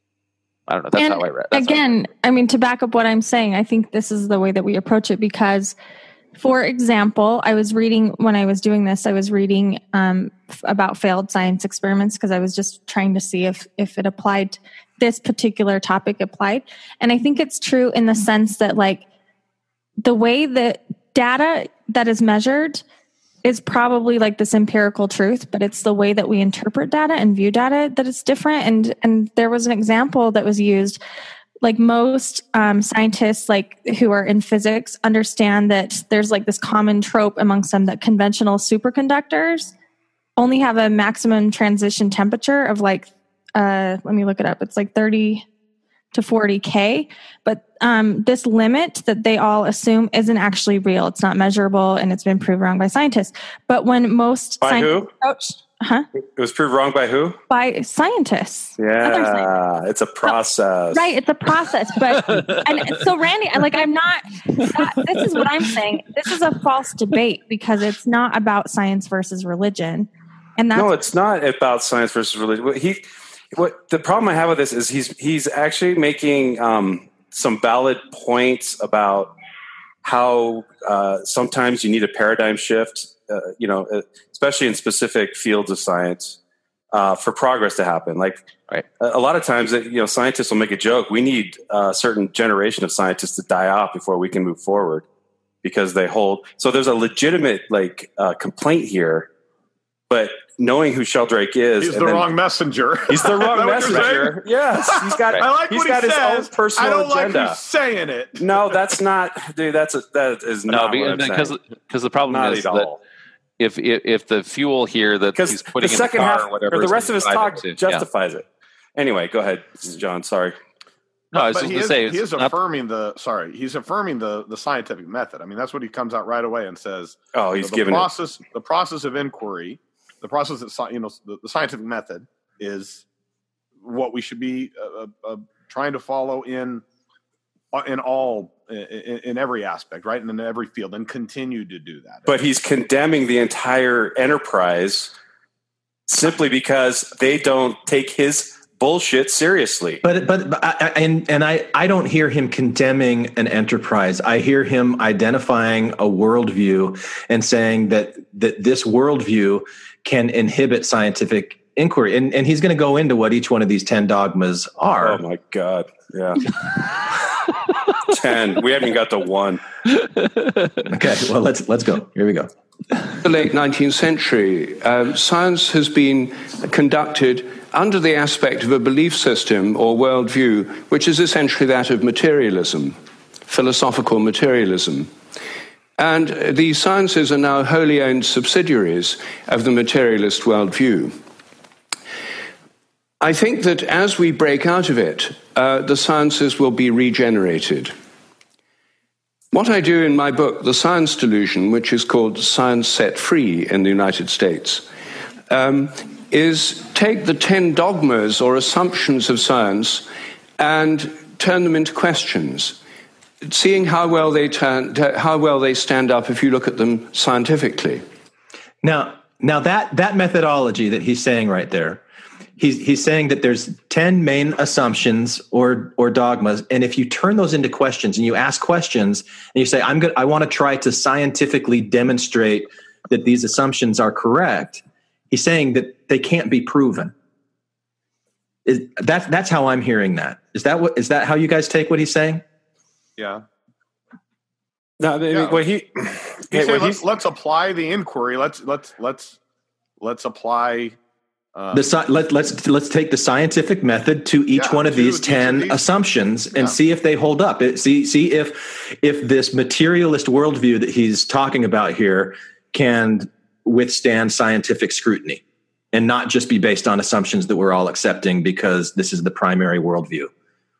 I don't know. That's and how I read. That's again, I, I mean, to back up what I'm saying, I think this is the way that we approach it because. For example, I was reading, when I was doing this, I was reading um, f- about failed science experiments because I was just trying to see if, if it applied, this particular topic applied. And I think it's true in the sense that like the way that data that is measured is probably like this empirical truth, but it's the way that we interpret data and view data that is different. And, and there was an example that was used. Like most um, scientists, like who are in physics, understand that there's like this common trope amongst them that conventional superconductors only have a maximum transition temperature of like, uh, let me look it up. It's like thirty to forty K. But um, this limit that they all assume isn't actually real. It's not measurable, and it's been proved wrong by scientists. But when most by scientists who? approach, huh? It was proved wrong by who? By scientists. Yeah, it's a process. So, right, it's a process. But and so, Randy, like, I'm not. That, this is what I'm saying. This is a false debate because it's not about science versus religion, and that's no, it's not about science versus religion. What he, what the problem I have with this is he's he's actually making um, some valid points about how uh, sometimes you need a paradigm shift. Uh, you know, especially in specific fields of science, uh, for progress to happen. Like, right. a, a lot of times, you know, scientists will make a joke. We need a certain generation of scientists to die off before we can move forward because they hold. So there's a legitimate like uh, complaint here, but knowing who Sheldrake is, he's the then, wrong messenger. He's the wrong messenger. Yes, he's got. I like he's what got he his says. own personal I don't agenda. like who's saying it. No, that's not, dude. That's a, that is no, not because because the problem not is at that. all. If, if if the fuel here that he's putting the second in the car half, or whatever, or the rest of his talk to, justifies yeah. it. Anyway, go ahead, John. Sorry. No, I was but just he going to is, say he is not, affirming the sorry, he's affirming the the scientific method. I mean, that's what he comes out right away and says. Oh, he's you know, the giving process, it. the process of inquiry, the process that you know, the, the scientific method is what we should be uh, uh, trying to follow in in all. In, in every aspect, right? And in every field, and continue to do that. But he's condemning the entire enterprise simply because they don't take his bullshit seriously. But but, but I, and and I I don't hear him condemning an enterprise. I hear him identifying a worldview and saying that that this worldview can inhibit scientific inquiry, and, and he's going to go into what each one of these ten dogmas are. Oh my God. Yeah. ten. We haven't got to one. Okay. Well, let's, let's go. Here we go. The late nineteenth century, uh, science has been conducted under the aspect of a belief system or worldview, which is essentially that of materialism, philosophical materialism. And the sciences are now wholly owned subsidiaries of the materialist worldview. I think that as we break out of it, uh, the sciences will be regenerated. What I do in my book, The Science Delusion, which is called Science Set Free in the United States, um, is take the ten dogmas or assumptions of science and turn them into questions, seeing how well they turn, how well they stand up if you look at them scientifically. Now, now that that methodology that he's saying right there, he's he's saying that there's ten main assumptions or or dogmas, and if you turn those into questions and you ask questions and you say, I'm good, I want to try to scientifically demonstrate that these assumptions are correct, he's saying that they can't be proven. Is that's that's how I'm hearing that. Is that what is that how you guys take what he's saying? Yeah. No, I mean, yeah. Well, he, he hey, said, well, let's, let's apply the inquiry. Let's let's let's let's apply. Um, the sci- let, let's let's take the scientific method to each Yeah, one of to these each ten of these- assumptions and Yeah. see if they hold up. It, see see if if this materialist worldview that he's talking about here can withstand scientific scrutiny and not just be based on assumptions that we're all accepting because this is the primary worldview.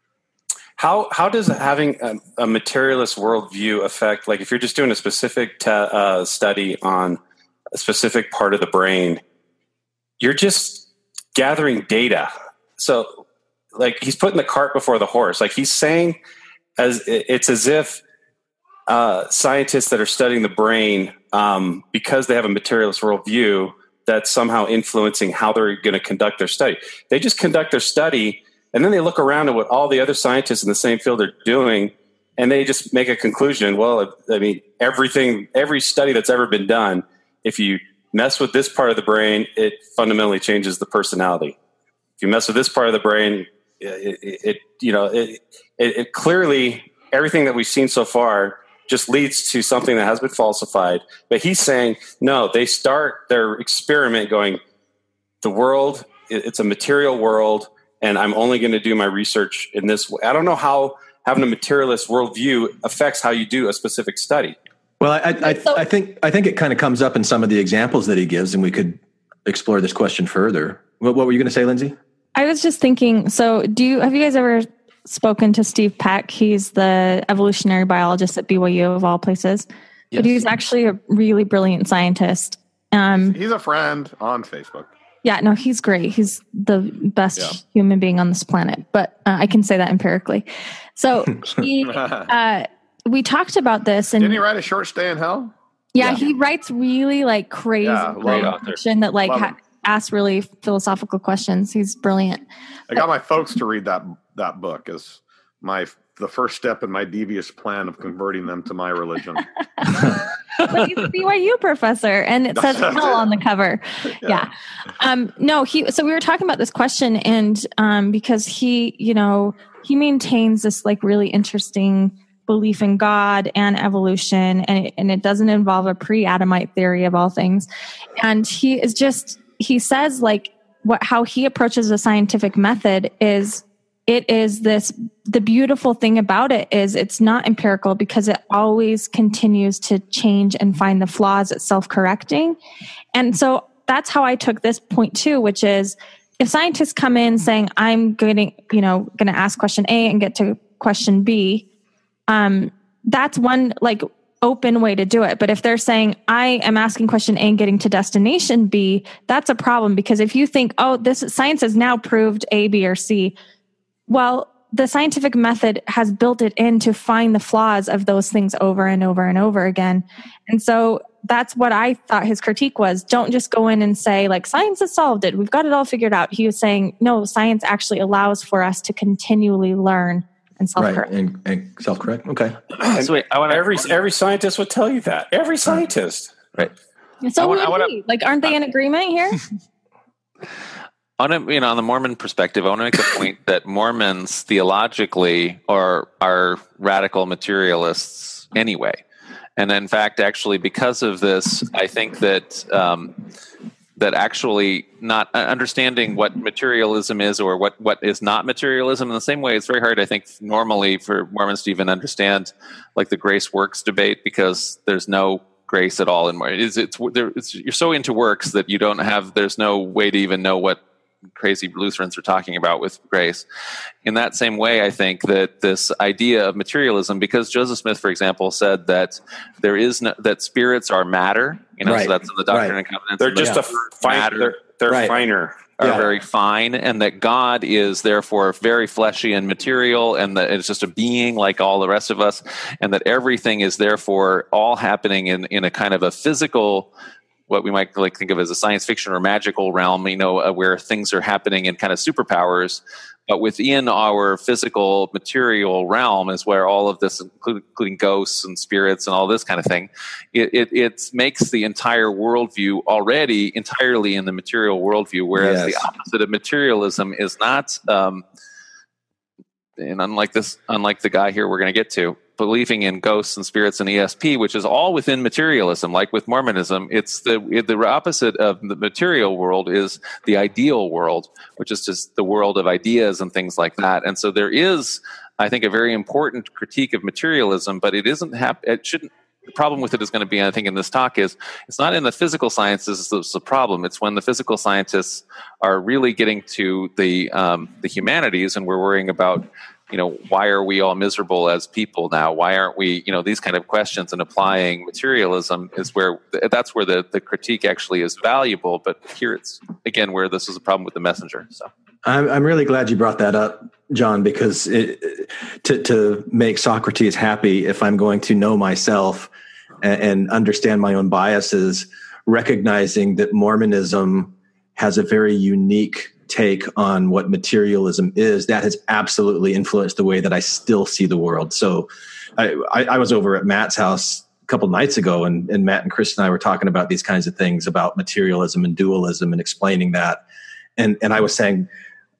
How how does having a, a materialist worldview affect, like if you're just doing a specific te- uh, study on a specific part of the brain, you're just gathering data. So like he's putting the cart before the horse. Like he's saying, as it's as if uh, scientists that are studying the brain, um, because they have a materialist worldview, that's somehow influencing how they're going to conduct their study. They just conduct their study, and then they look around at what all the other scientists in the same field are doing, and they just make a conclusion. Well, I mean, everything, every study that's ever been done, if you mess with this part of the brain, it fundamentally changes the personality. If you mess with this part of the brain, it, it, it you know, it, it, it clearly, everything that we've seen so far just leads to something that has been falsified. But he's saying, no, they start their experiment going, the world, it's a material world, and I'm only going to do my research in this way. I don't know how having a materialist worldview affects how you do a specific study. Well, I, I, I, I think I think it kind of comes up in some of the examples that he gives, and we could explore this question further. What, what were you going to say, Lindsay? I was just thinking, so do you, have you guys ever spoken to Steve Peck? He's the evolutionary biologist at B Y U of all places. Yes. But he's actually a really brilliant scientist. Um, he's a friend on Facebook. Yeah, no, he's great. He's the best yeah. human being on this planet, but uh, I can say that empirically. So he, uh, we talked about this. And didn't he write A Short Stay in Hell? Yeah, yeah. He writes really like crazy yeah, fiction that like ha- asks really philosophical questions. He's brilliant. I got my folks to read that that book as my the first step in my devious plan of converting them to my religion. But he's a B Y U professor, and it says hell on the cover. Yeah. yeah. Um, no, he. So we were talking about this question, and um, because he, you know, he maintains this like really interesting belief in God and evolution, and it, and it doesn't involve a pre-Adamite theory of all things. And he is just he says like what how he approaches a scientific method is. It is this, the beautiful thing about it is it's not empirical because it always continues to change and find the flaws. It's self-correcting. And so that's how I took this point too, which is if scientists come in saying, I'm going to, you know, going to ask question A and get to question B, um, that's one like open way to do it. But if they're saying, I am asking question A and getting to destination B, that's a problem because if you think, oh, this science has now proved A, B, or C, well, the scientific method has built it in to find the flaws of those things over and over and over again. And so that's what I thought his critique was. Don't just go in and say, like, science has solved it. We've got it all figured out. He was saying, no, science actually allows for us to continually learn and self-correct. Right, and, and self-correct. Okay. So wait, I want every every scientist would tell you that. Every scientist. Right. So I wanna, would I wanna, we. Like, aren't they in agreement here? On a, you know, on the Mormon perspective, I want to make the point that Mormons theologically are are radical materialists anyway, and in fact, actually, because of this, I think that um, that actually not understanding what materialism is or what what is not materialism in the same way, it's very hard, I think, normally for Mormons to even understand like the grace works debate, because there's no grace at all in it's, it's, there, it's you're so into works that you don't have there's no way to even know what crazy Lutherans are talking about with grace. In that same way, I think that this idea of materialism, because Joseph Smith, for example, said that there is no, that spirits are matter, you know, right. so that's in the Doctrine right. and Covenants. They're just yeah. a fine, they're, they're right. finer. are yeah. very fine, and that God is therefore very fleshy and material, and that it's just a being like all the rest of us, and that everything is therefore all happening in, in a kind of a physical, what we might like think of as a science fiction or magical realm, you know, uh, where things are happening in kind of superpowers. But within our physical material realm is where all of this, including, including ghosts and spirits and all this kind of thing, it, it, it makes the entire worldview already entirely in the material worldview, whereas yes. the opposite of materialism is not, um, and unlike this, unlike the guy here we're going to get to, believing in ghosts and spirits and E S P, which is all within materialism, like with Mormonism, it's the the opposite of the material world is the ideal world, which is just the world of ideas and things like that. And so there is, I think, a very important critique of materialism, but it isn't. Hap- it shouldn't. The problem with it is going to be, I think, in this talk is it's not in the physical sciences that's the problem. It's when the physical scientists are really getting to the um, the humanities, and we're worrying about, you know, why are we all miserable as people now? Why aren't we, you know, these kind of questions, and applying materialism is where, that's where the, the critique actually is valuable. But here it's, again, where this is a problem with the messenger. So I'm, I'm really glad you brought that up, John, because it, to, to make Socrates happy, if I'm going to know myself and, and understand my own biases, recognizing that Mormonism has a very unique take on what materialism is, that has absolutely influenced the way that I still see the world. So I, I, I was over at Matt's house a couple nights ago, and, and Matt and Chris and I were talking about these kinds of things about materialism and dualism and explaining that. And, and I was saying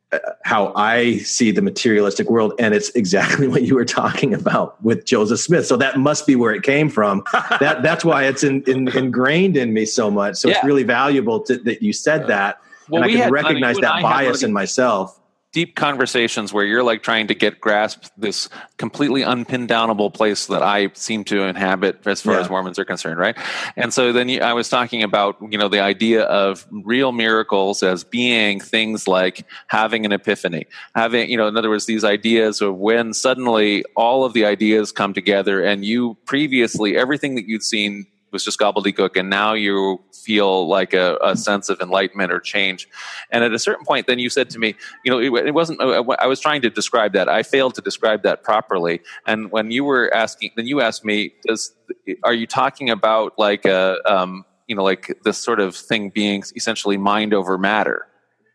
how I see the materialistic world, and it's exactly what you were talking about with Joseph Smith. So that must be where it came from. that That's why it's in, in, ingrained in me so much. So yeah. It's really valuable to, that you said that. Well, and I can had, recognize I mean, that bias in myself. Deep conversations where you're like trying to get grasp this completely unpinned downable place that I seem to inhabit as far yeah. as Mormons are concerned, right? And so then you, I was talking about, you know, the idea of real miracles as being things like having an epiphany, having, you know, in other words, these ideas of when suddenly all of the ideas come together, and you previously, everything that you'd seen was just gobbledygook, and now you feel like a, a sense of enlightenment or change. And at a certain point, then you said to me, you know, it, it wasn't, I was trying to describe that. I failed to describe that properly. And when you were asking, then you asked me, does, are you talking about like a, um, you know, like this sort of thing being essentially mind over matter?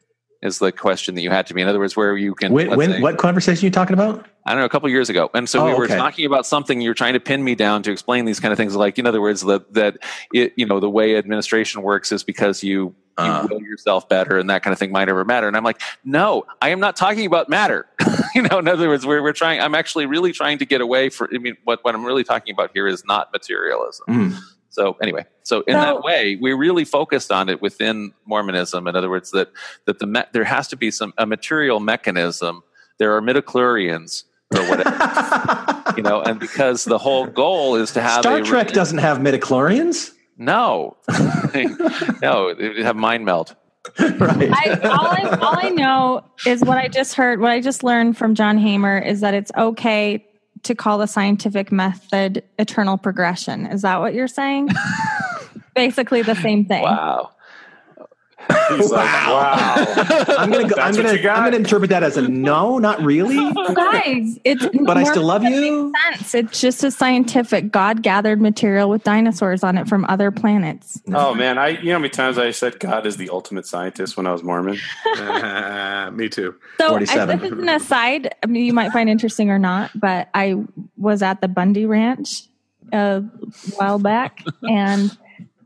Is the question that you had to me. In other words, where you can... When, when, say, what conversation are you talking about? I don't know, a couple of years ago. And so oh, we were okay. talking about something, you're trying to pin me down to explain these kind of things. Like, in other words, that, that it, you know, the way administration works is because you, you uh, will yourself better and that kind of thing, mind over matter. And I'm like, no, I am not talking about matter. you know, in other words, we're, we're trying, I'm actually really trying to get away from, I mean, what, what I'm really talking about here is not materialism. Mm. So anyway, so in so, that way, we really focused on it within Mormonism. In other words, that that the me- there has to be some a material mechanism. There are midichlorians or whatever, you know, and because the whole goal is to have Star a, Trek re- doesn't have midichlorians. No, no, they have mind meld. Right. I, all, I, all I know is what I just heard. What I just learned from John Hamer is that it's okay to call the scientific method eternal progression. Is that what you're saying? Basically the same thing. Wow. He's wow. Like, wow. I'm going to I'm going to I'm going to interpret that as a no, not really. Guys, it's But I still love you. Makes sense. It's just a scientific God gathered material with dinosaurs on it from other planets. Oh man, I you know how many times I said God is the ultimate scientist when I was Mormon? uh, me too. So as this is an aside, I mean, you might find interesting or not, but I was at the Bundy Ranch a while back, and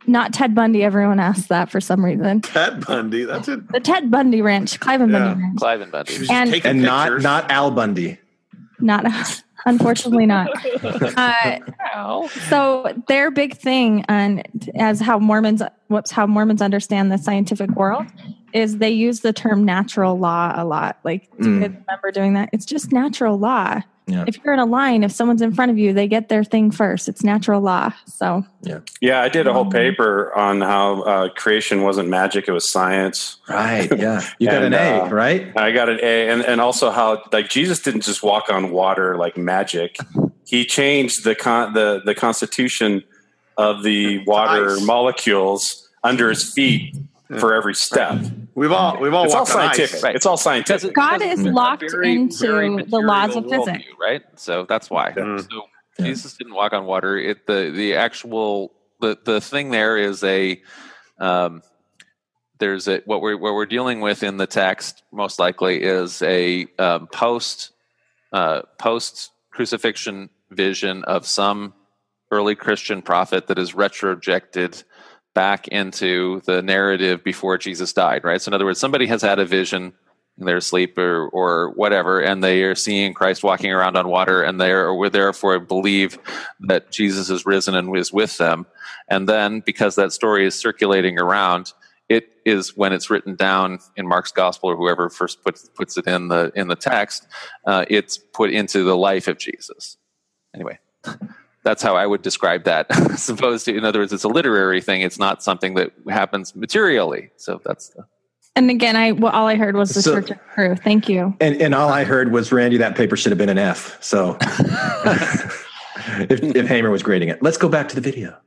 Not Ted Bundy. Everyone asks that for some reason. Ted Bundy. That's it. The Ted Bundy Ranch, Clive and Yeah. Bundy Ranch. Clive and Bundy. And, And not not Al Bundy. not, unfortunately, not. Uh, so their big thing, and as how Mormons, whoops, how Mormons understand the scientific world, is they use the term natural law a lot. Like, do you Mm. guys remember doing that? It's just natural law. Yeah. If you're in a line, if someone's in front of you, they get their thing first. It's natural law. So Yeah. Yeah, I did a whole paper on how uh, creation wasn't magic; it was science. Right. Yeah. You got And, an A, uh, right? I got an A, and and also how like Jesus didn't just walk on water like magic; he changed the con- the the constitution of the water Ice. molecules under his feet for every step. We've all we've all It's all walked on ice. scientific. It's all scientific. God is locked Very, into very the laws of material physics. worldview, right? So that's why. Mm. So Jesus didn't walk on water. It the the actual the the thing there is a um, there's a what we're what we're dealing with in the text most likely is a um, post uh, post crucifixion vision of some early Christian prophet that is retrojected back into the narrative before Jesus died, right? So in other words, somebody has had a vision in their sleep or, or whatever, and they are seeing Christ walking around on water, and they are or therefore believe that Jesus is risen and is with them. And then because that story is circulating around, it is when it's written down in Mark's gospel or whoever first puts puts it in the in the text, uh, it's put into the life of Jesus. Anyway. That's how I would describe that. As opposed to, in other words, it's a literary thing. It's not something that happens materially. So that's the. And again, I well, all I heard was the So- Church of Crew. Thank you. And and all I heard was, Randy, that paper should have been an F. So if, if Hamer was grading it. Let's go back to the video.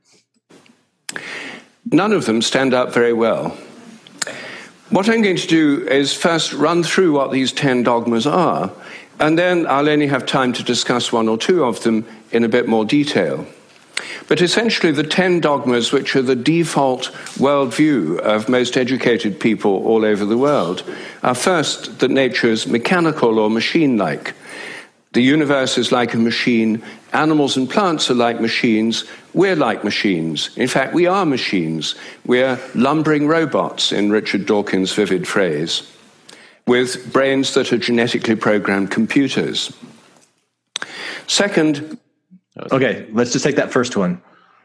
None of them stand up very well. What I'm going to do is first run through what these ten dogmas are, and then I'll only have time to discuss one or two of them in a bit more detail. But essentially, the ten dogmas, which are the default worldview of most educated people all over the world, are first that nature is mechanical or machine-like. The universe is like a machine. Animals and plants are like machines. We're like machines. In fact, we are machines. We're lumbering robots, in Richard Dawkins' vivid phrase, with brains that are genetically programmed computers. Second, Okay, let's just take that first one.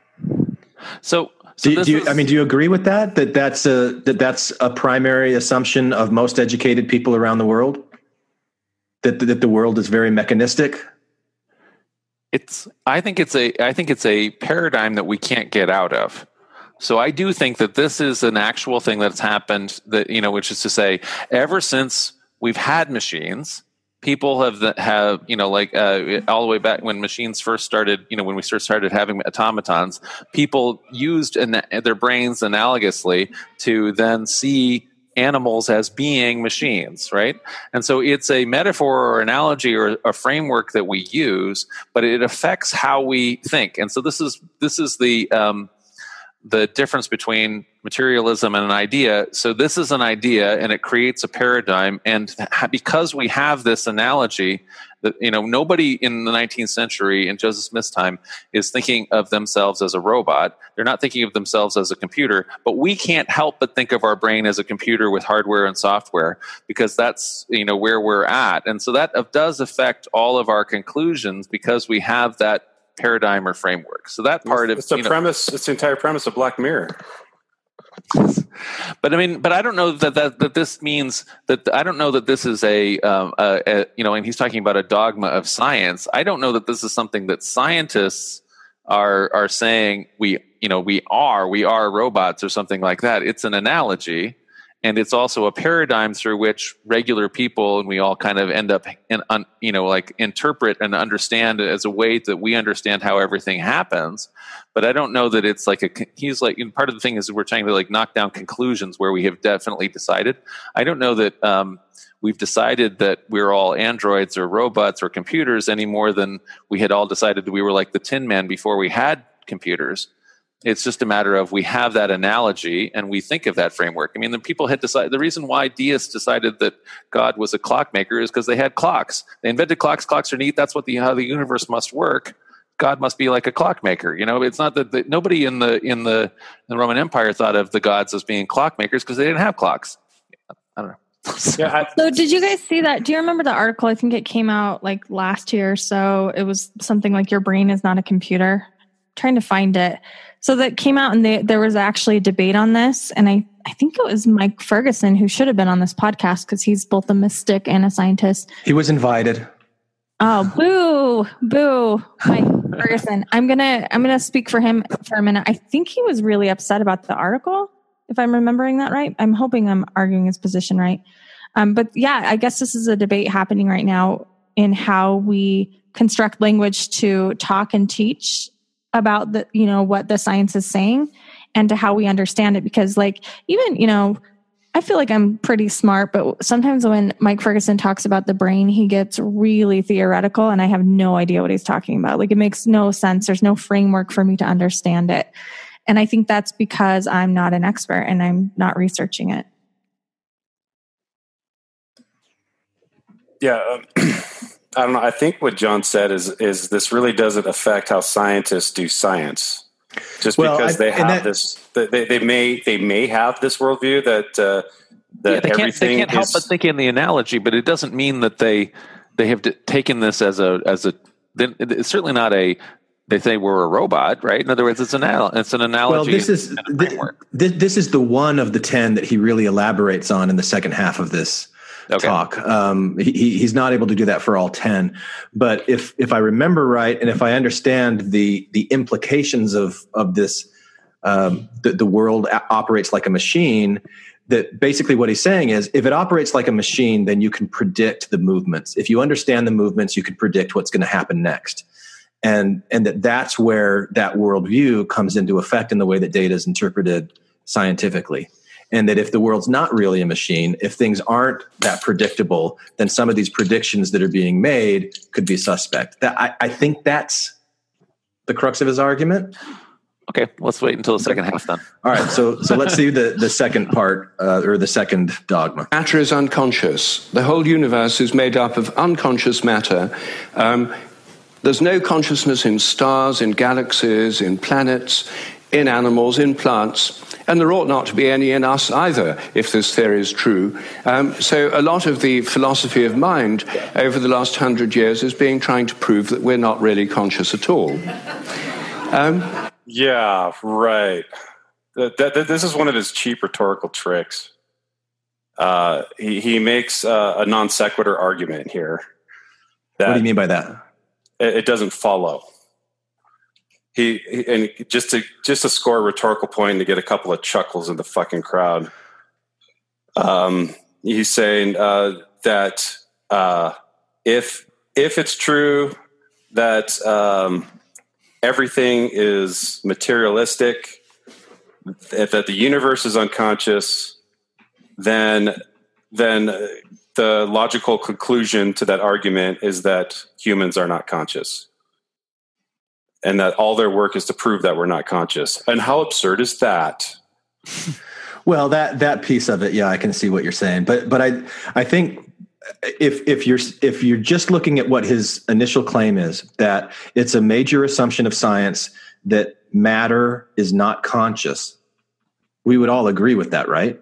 So, so Do, this do you, is, I mean, do you agree with that? That that's a that that's a primary assumption of most educated people around the world. That that the world is very mechanistic. it's. I think it's a. I think it's a paradigm that we can't get out of. So I do think that this is an actual thing that's happened. That you know, which is to say, ever since we've had machines, people have the, have you know like uh, all the way back when machines first started. You know, when we first started having automatons, people used an, their brains analogously to then see animals as being machines, right? And so it's a metaphor or analogy or a framework that we use, but it affects how we think. And so this is this is the um, the difference between materialism and an idea. So this is an idea, and it creates a paradigm. And because we have this analogy, that you know, nobody in the nineteenth century in Joseph Smith's time is thinking of themselves as a robot. They're not thinking of themselves as a computer. But we can't help but think of our brain as a computer with hardware and software, because that's you know where we're at. And so that does affect all of our conclusions because we have that paradigm or framework. So that part it's, of it's a you know, premise. It's the entire premise of Black Mirror. But I mean, but I don't know that that, that this means that I don't know that this is a, um, a, a you know, and he's talking about a dogma of science. I don't know that this is something that scientists are are saying we you know we are we are robots or something like that. It's an analogy, and it's also a paradigm through which regular people and we all kind of end up in, un, you know like interpret and understand it as a way that we understand how everything happens. But I don't know that it's like a, he's like, and part of the thing is we're trying to like knock down conclusions where we have definitely decided. I don't know that um, we've decided that we're all androids or robots or computers any more than we had all decided that we were like the Tin Man before we had computers. It's just a matter of we have that analogy and we think of that framework. I mean, the people had decided, the reason why deists decided that God was a clockmaker is because they had clocks. They invented clocks. Clocks are neat. That's what the, how the universe must work. God must be like a clockmaker. You know, it's not that the, nobody in the in the, the Roman Empire thought of the gods as being clockmakers because they didn't have clocks. I don't know. so, yeah, I, so did you guys see that? Do you remember the article? I think it came out like last year or so. It was something like your brain is not a computer. I'm trying to find it. So that came out and they, there was actually a debate on this. And I, I think it was Mike Ferguson who should have been on this podcast because he's both a mystic and a scientist. He was invited. Oh, boo, boo, Mike Ferguson. I'm going to, I'm going to speak for him for a minute. I think he was really upset about the article, if I'm remembering that right. I'm hoping I'm arguing his position right. Um, but yeah, I guess this is a debate happening right now in how we construct language to talk and teach about the, you know, what the science is saying and to how we understand it. Because like, even, you know, I feel like I'm pretty smart, but sometimes when Mike Ferguson talks about the brain, he gets really theoretical and I have no idea what he's talking about. Like it makes no sense. There's no framework for me to understand it. And I think that's because I'm not an expert and I'm not researching it. Yeah. Um, I don't know. I think what John said is, is this really doesn't affect how scientists do science. Just well, because I, they have that, this, they, they may they may have this worldview that uh, that yeah, they everything can't, they can't is, help but think in the analogy, but it doesn't mean that they they have taken this as a as a. It's certainly not a. They say we're a robot, right? In other words, it's an it's an analogy. Well, this is this, this is the one of the ten that he really elaborates on in the second half of this. Okay. Talk. Um, he, he's not able to do that for all ten, but if if I remember right, and if I understand the the implications of of this, um, the, the world operates like a machine. That basically what he's saying is, if it operates like a machine, then you can predict the movements. If you understand the movements, you can predict what's going to happen next, and and that that's where that worldview comes into effect in the way that data is interpreted scientifically. And that if the world's not really a machine, if things aren't that predictable, then some of these predictions that are being made could be suspect. That I, I think that's the crux of his argument. Okay, let's wait until the second half then. All right, so so let's see the, the second part, uh, or the second dogma. Matter is unconscious. The whole universe is made up of unconscious matter. Um, there's no consciousness in stars, in galaxies, in planets, in animals, in plants, and there ought not to be any in us either, if this theory is true. Um, so a lot of the philosophy of mind over the last hundred years is being trying to prove that we're not really conscious at all. Um, yeah, right. That, that, this is one of his cheap rhetorical tricks. Uh, he, he makes uh, a non sequitur argument here. What do you mean by that? It, it doesn't follow. He, he and just to just to score a rhetorical point to get a couple of chuckles in the fucking crowd. Um, he's saying uh, that uh, if if it's true that um, everything is materialistic, that, that the universe is unconscious, then then the logical conclusion to that argument is that humans are not conscious. And that all their work is to prove that we're not conscious. And how absurd is that? Well, that that piece of it, yeah, I can see what you're saying. But but I I think if if you're if you're just looking at what his initial claim is, that it's a major assumption of science that matter is not conscious, we would all agree with that, right?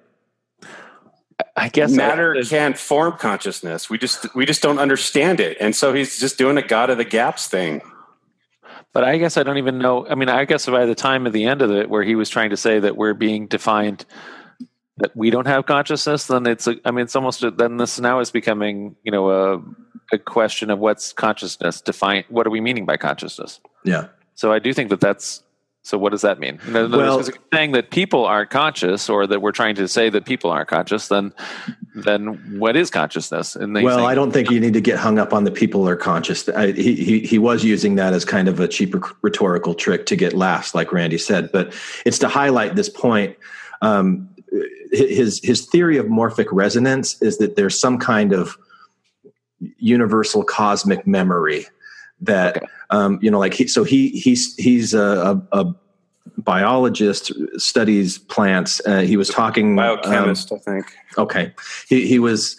I guess matter can't form consciousness. We just we just don't understand it. And so he's just doing a God of the gaps thing. But I guess I don't even know. I mean, I guess by the time of the end of it, where he was trying to say that we're being defined, that we don't have consciousness, then it's, a, I mean, it's almost, a, then this now is becoming, you know, a, a question of what's consciousness, define, what are we meaning by consciousness? Yeah. So I do think that that's, so what does that mean? In other well, words, saying that people aren't conscious, or that we're trying to say that people aren't conscious, then then what is consciousness? And well, think, I don't think you need to get hung up on the people are conscious. I, he, he he was using that as kind of a cheap rhetorical trick to get laughs, like Randy said. But it's to highlight this point. Um, his his theory of morphic resonance is that there's some kind of universal cosmic memory. That okay. um, you know, like he, so he he's he's a, a, a biologist, studies plants. Uh, he was talking biochemist, um, I think. Okay, he he was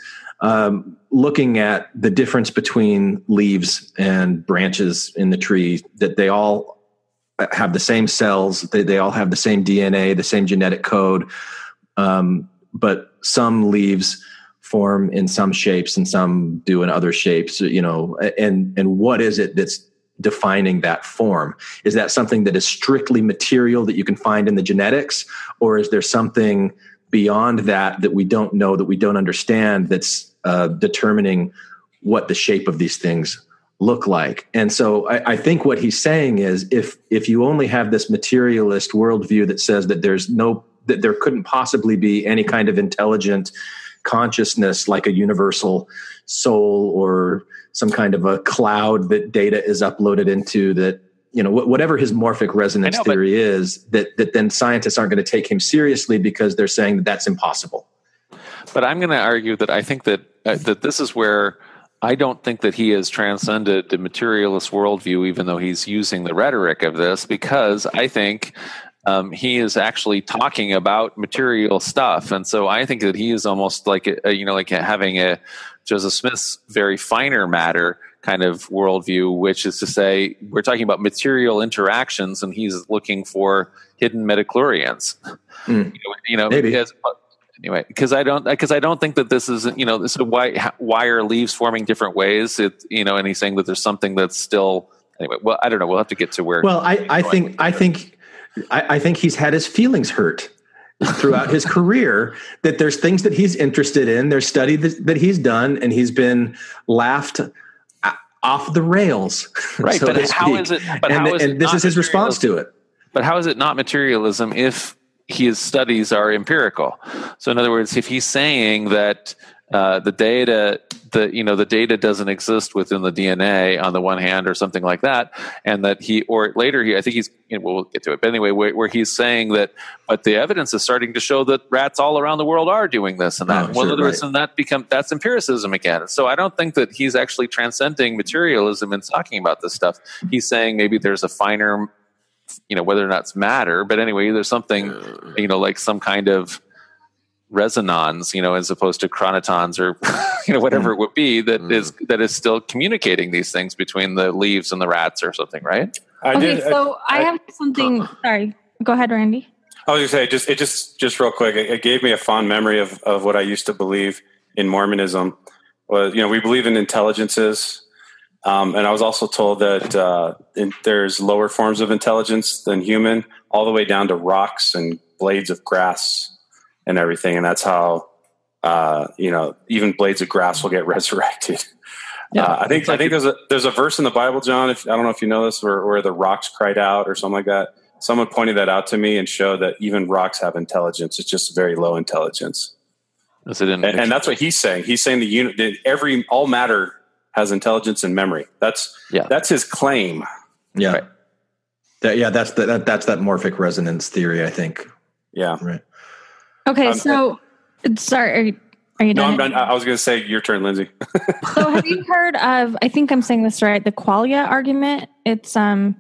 um, looking at the difference between leaves and branches in the tree, that they all have the same cells, they, they all have the same D N A, the same genetic code, um, but some leaves form in some shapes and some do in other shapes, you know, and, and what is it that's defining that form? Is that something that is strictly material that you can find in the genetics, or is there something beyond that that we don't know, that we don't understand, that's uh, determining what the shape of these things look like? And so I, I think what he's saying is, if if you only have this materialist worldview that says that there's no, that there couldn't possibly be any kind of intelligent consciousness like a universal soul or some kind of a cloud that data is uploaded into, that, you know, whatever his morphic resonance know, theory but, is, that that then scientists aren't going to take him seriously because they're saying that that's impossible. But I'm going to argue that I think that uh, that this is where I don't think that he has transcended the materialist worldview, even though he's using the rhetoric of this, because I think um, he is actually talking about material stuff. And so I think that he is almost like, a, you know, like having a Joseph Smith's very finer matter kind of worldview, which is to say, we're talking about material interactions, and he's looking for hidden midichlorians. Mm. You know, you know because, anyway, because I don't, because I don't think that this is, you know, so why why are leaves forming different ways? It, you know, and he's saying that there's something that's still, anyway. Well, I don't know. We'll have to get to where. Well, I, I think I think I, I think he's had his feelings hurt throughout his career, that there's things that he's interested in, there's study that, that he's done, and he's been laughed off the rails. Right, so but how is it? But and, how is and it this is his response to it. But how is it not materialism if his studies are empirical? So, in other words, if he's saying that uh, the data, the you know, the data doesn't exist within the D N A on the one hand, or something like that, and that he, or later he, I think he's, you know, we'll get to it, but anyway, where, where he's saying that, but the evidence is starting to show that rats all around the world are doing this and that. Oh, well, sure, in other words, right. and that become that's empiricism again. So I don't think that he's actually transcending materialism and talking about this stuff. He's saying maybe there's a finer, you know, whether or not it's matter, but anyway, there's something, you know, like some kind of resonance, you know, as opposed to chronotons or, you know, whatever it would be, that mm. is that is still communicating these things between the leaves and the rats or something, right? I okay, did, so I, I have something. Uh, sorry, go ahead, Randy. I was going to say, just it just just real quick, it, it gave me a fond memory of of what I used to believe in Mormonism. Was, you know, we believe in intelligences. Um, and I was also told that uh, in, there's lower forms of intelligence than human, all the way down to rocks and blades of grass and everything. And that's how, uh, you know, even blades of grass will get resurrected. Yeah, uh, I think like I think there's a there's a verse in the Bible, John. If I don't know if you know this, where, where the rocks cried out or something like that. Someone pointed that out to me and showed that even rocks have intelligence. It's just very low intelligence. Is it in, and, and that's what he's saying. He's saying the unit, that every all matter has intelligence and memory. That's yeah. That's his claim. Yeah, right. that, yeah. That's the, that. That's that morphic resonance theory, I think. Yeah. Right. Okay, um, so sorry. Are you, are you no, done? I'm done. I was going to say your turn, Lindsay. So, have you heard of? I think I'm saying this right. The qualia argument. It's um.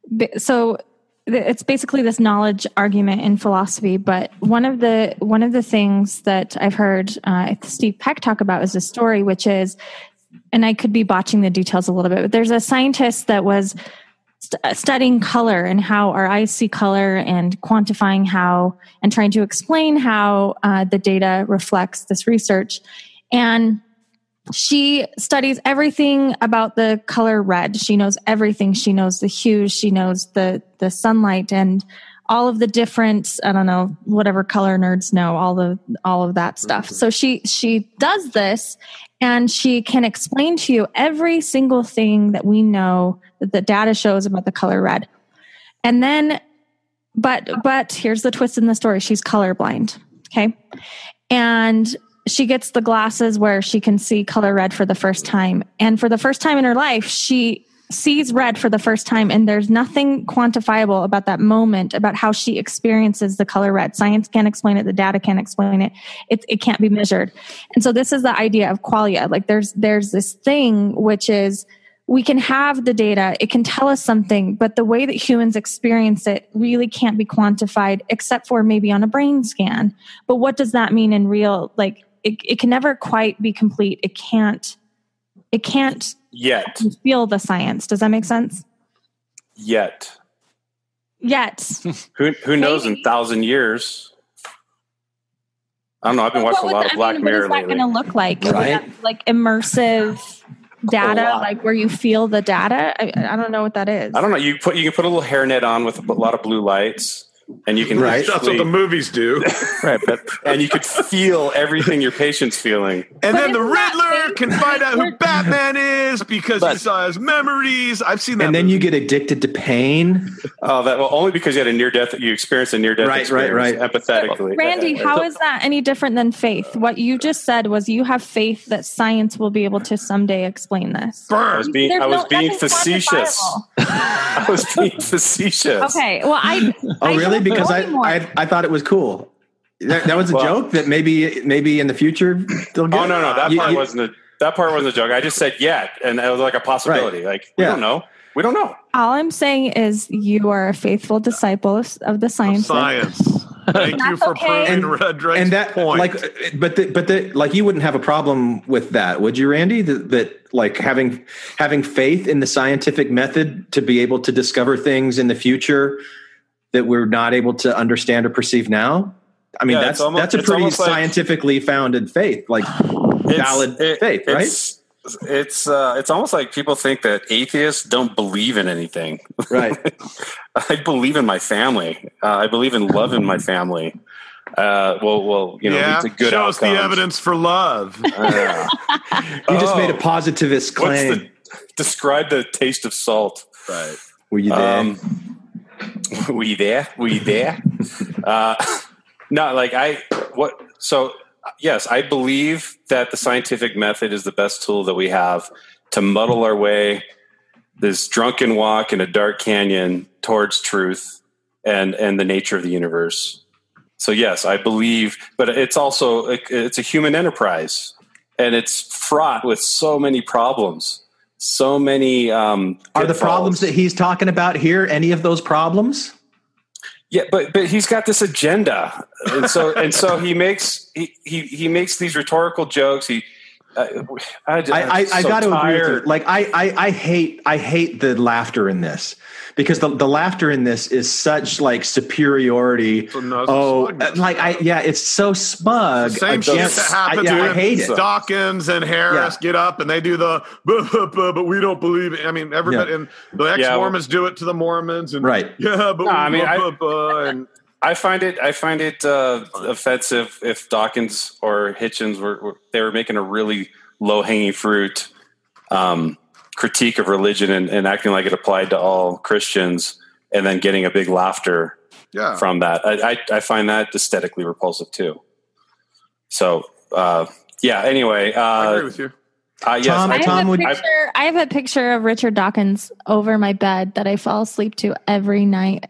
So it's basically this knowledge argument in philosophy. But one of the one of the things that I've heard uh, Steve Peck talk about is a story, which is. And I could be botching the details a little bit, but there's a scientist that was st- studying color and how our eyes see color and quantifying how and trying to explain how uh, the data reflects this research. And she studies everything about the color red. She knows everything. She knows the hues. She knows the, the sunlight and all of the different, I don't know, whatever color nerds know, all the, all of that stuff. So she, she does this and she can explain to you every single thing that we know that the data shows about the color red. And then, but, but here's the twist in the story. She's colorblind. Okay. And she gets the glasses where she can see color red for the first time. And for the first time in her life, she sees red for the first time, and there's nothing quantifiable about that moment, about how she experiences the color red. Science can't explain it. The data can't explain it. It, it can't be measured. And so this is the idea of qualia. Like there's, there's this thing, which is we can have the data. It can tell us something, but the way that humans experience it really can't be quantified except for maybe on a brain scan. But what does that mean in real, like, it, it can never quite be complete. It can't, it can't yet feel the science. Does that make sense? Yet. Yet. who who knows in a thousand years? I don't know. I've been watching a lot of Black I mean, Mirror what is that lately. going to look like? Right. Is that like immersive data, like where you feel the data? I, I don't know what that is. I don't know. You put you can put a little hairnet on with a lot of blue lights, and you can right. That's what the movies do, right? But and you could feel everything your patient's feeling. And but then the Riddler can find out who Batman is because but, he saw his memories. I've seen that. And movie. then you get addicted to pain. Oh, that well, only because you had a near death. You experienced a near death right, experience. Right, right, empathetically. Randy, how is that any different than faith? What you just said was you have faith that science will be able to someday explain this. I was being, I was no, being facetious. I was being facetious. Okay, well, I. Oh, I really? Because I, I I thought it was cool. That, that was a well, joke that maybe maybe in the future they'll get. Oh no no that you, part you, wasn't a that part wasn't a joke. I just said yet, and it was like a possibility. Right. Like we yeah. don't know. We don't know. All I'm saying is you are a faithful disciple of the science. Of science. Thank you for okay. proving Red Drake's and that point. Like, but the, but the, like you wouldn't have a problem with that, would you, Randy? That, that like having having faith in the scientific method to be able to discover things in the future that we're not able to understand or perceive now. I mean, yeah, that's almost, that's a pretty scientifically like, founded faith, like valid it, faith, right? It's it's, uh, it's almost like people think that atheists don't believe in anything. Right. I believe in my family. Uh, I believe in love in my family. Uh, well, well, you know, yeah, it's a good show us the outcomes. evidence for love. Uh, you just oh, made a positivist claim. The, describe the taste of salt. Right. Were you there? Um, were you there? Were you there? uh, no, like I, what, so yes, I believe that the scientific method is the best tool that we have to muddle our way this drunken walk in a dark canyon towards truth and, and the nature of the universe. So yes, I believe, but it's also, it's a human enterprise and it's fraught with so many problems. So many, um, are the problems that he's talking about here any of those problems? Yeah, but but he's got this agenda, and so and so he makes he he, he makes these rhetorical jokes. He, uh, I, I, I, I so got to agree with you. tired. Like I, I I hate I hate the laughter in this because the the laughter in this is such like superiority. So no, oh, smugness. like I yeah, it's so smug. Same shit against, that happened I, yeah, to I hate it. Dawkins and Harris Yeah. get up and they do the but, but, but we don't believe it. I mean, everybody Yeah. and the ex-Mormons do it to the Mormons and Right. Yeah, but No, we, I mean, I- but, but, and I find it I find it uh, offensive if Dawkins or Hitchens were, were they were making a really low hanging fruit um, critique of religion and, and acting like it applied to all Christians, and then getting a big laughter yeah. from that. I, I, I find that aesthetically repulsive too. So uh, yeah. Anyway, uh, I agree with you. Uh, yes, Tom, I have, Tom a would- picture, I have a picture of Richard Dawkins over my bed that I fall asleep to every night.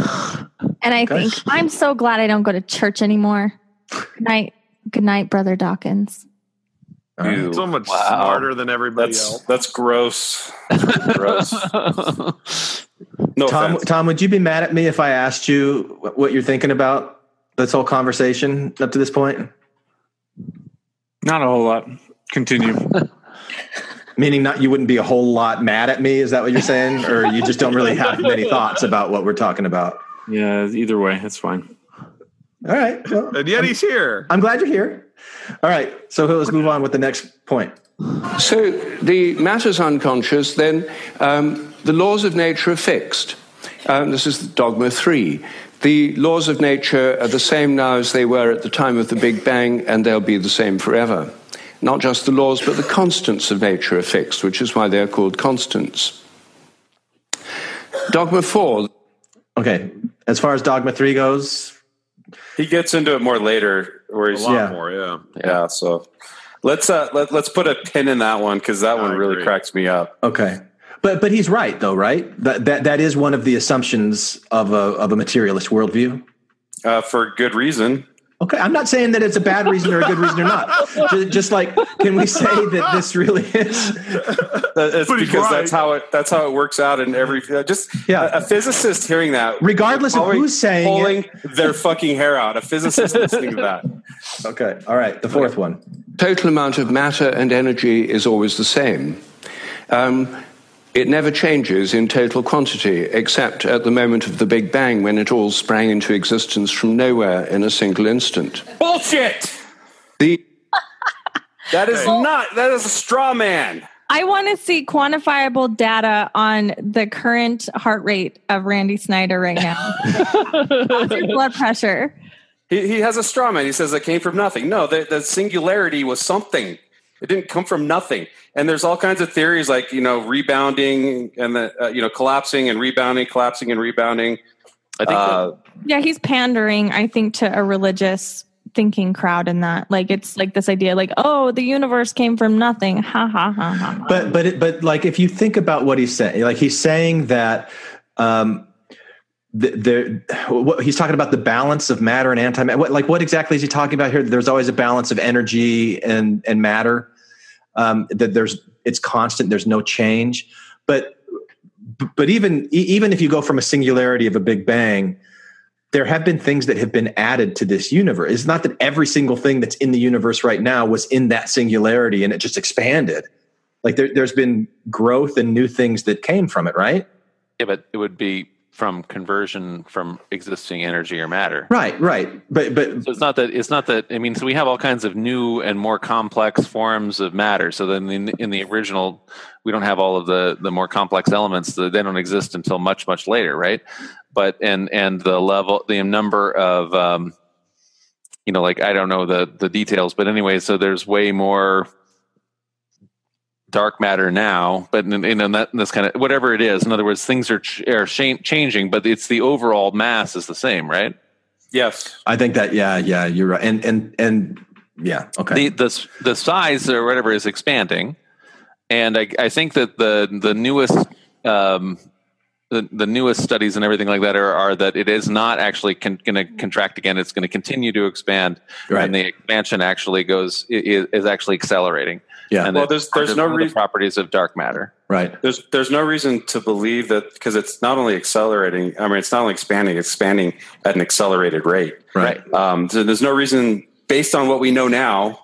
And I think, I'm so glad I don't go to church anymore. Good night. Good night, Brother Dawkins. Ew. So much Wow. smarter than everybody That's else. that's gross. That's gross. No Tom, offense. Tom, would you be mad at me if I asked you what you're thinking about this whole conversation up to this point? Not a whole lot. Continue. Meaning not you wouldn't be a whole lot mad at me, is that what you're saying? Or you just don't really have many thoughts about what we're talking about? Yeah, either way, it's fine. All right. Well, And yet he's here. I'm glad you're here. All right. So let's move on with the next point. So the matter's unconscious, then um, the laws of nature are fixed. Um, this is dogma three. The laws of nature are the same now as they were at the time of the Big Bang, and they'll be the same forever. Not just the laws, but the constants of nature are fixed, which is why they're called constants. Dogma four. Okay. As far as dogma three goes, He gets into it more later, where A he's lot Yeah. more, yeah. yeah. So let's uh, let, let's put a pin in that one because that I one really agree. cracks me up. okay. But but he's right though, right? That that that is one of the assumptions of a of a materialist worldview. Uh, for good reason. Okay, I'm not saying that it's a bad reason or a good reason or not. Ju- Just like, can we say that this really is? It's But he's because right. that's how it that's how it works out in every uh, just Yeah. a, a physicist hearing that, Regardless of probably who's saying pulling it. their fucking hair out. A physicist listening to that. Okay. All right. The fourth one. Total amount of matter and energy is always the same. Um, it never changes in total quantity, except at the moment of the Big Bang, when it all sprang into existence from nowhere in a single instant. Bullshit! The that is not, that is a straw man. I want to see quantifiable data on the current heart rate of Randy Snyder right now. How's your blood pressure? He, he has a straw man. He says it came from nothing. No, the, the singularity was something. It didn't come from nothing. And there's all kinds of theories like, you know, rebounding and the, uh, you know, collapsing and rebounding, collapsing and rebounding. I think. Uh, yeah, he's pandering, I think, to a religious thinking crowd in that. Like, it's like this idea like, oh, the universe came from nothing. Ha, ha, ha, ha. But, but, it, but like, if you think about what he's saying, like he's saying that, um, the, the what, he's talking about the balance of matter and antimatter. What, like, what exactly is he talking about here? There's always a balance of energy and, and matter. Um, that there's, it's constant. There's no change. But, but even, even if you go from a singularity of a Big Bang, there have been things that have been added to this universe. It's not that every single thing that's in the universe right now was in that singularity and it just expanded. Like there, there's been growth and new things that came from it, right? Yeah, but it would be from conversion from existing energy or matter. Right, right. But but so it's not that it's not that I mean, so we have all kinds of new and more complex forms of matter. So then in, in the original, we don't have all of the the more complex elements. That they don't exist until much much later, right? But and and the level, the number of um, you know, like I don't know the the details, but anyway, so there's way more dark matter now, but in, in, in that, this kind of whatever it is. In other words, things are ch- are ch- changing, but it's the overall mass is the same, right? Yes, I think that. Yeah, yeah, you're right. And and and yeah, okay. The the the size or whatever is expanding, and I, I think that the the newest. Um, The, the newest studies and everything like that are, are that it is not actually con- going to contract again. It's going to continue to expand, right. And the expansion actually goes is, is actually accelerating. Yeah. And well, there's there's no reason the properties of dark matter. Right. There's there's no reason to believe that because it's not only accelerating. I mean, it's not only expanding; it's expanding at an accelerated rate. Right. Um, so there's no reason based on what we know now,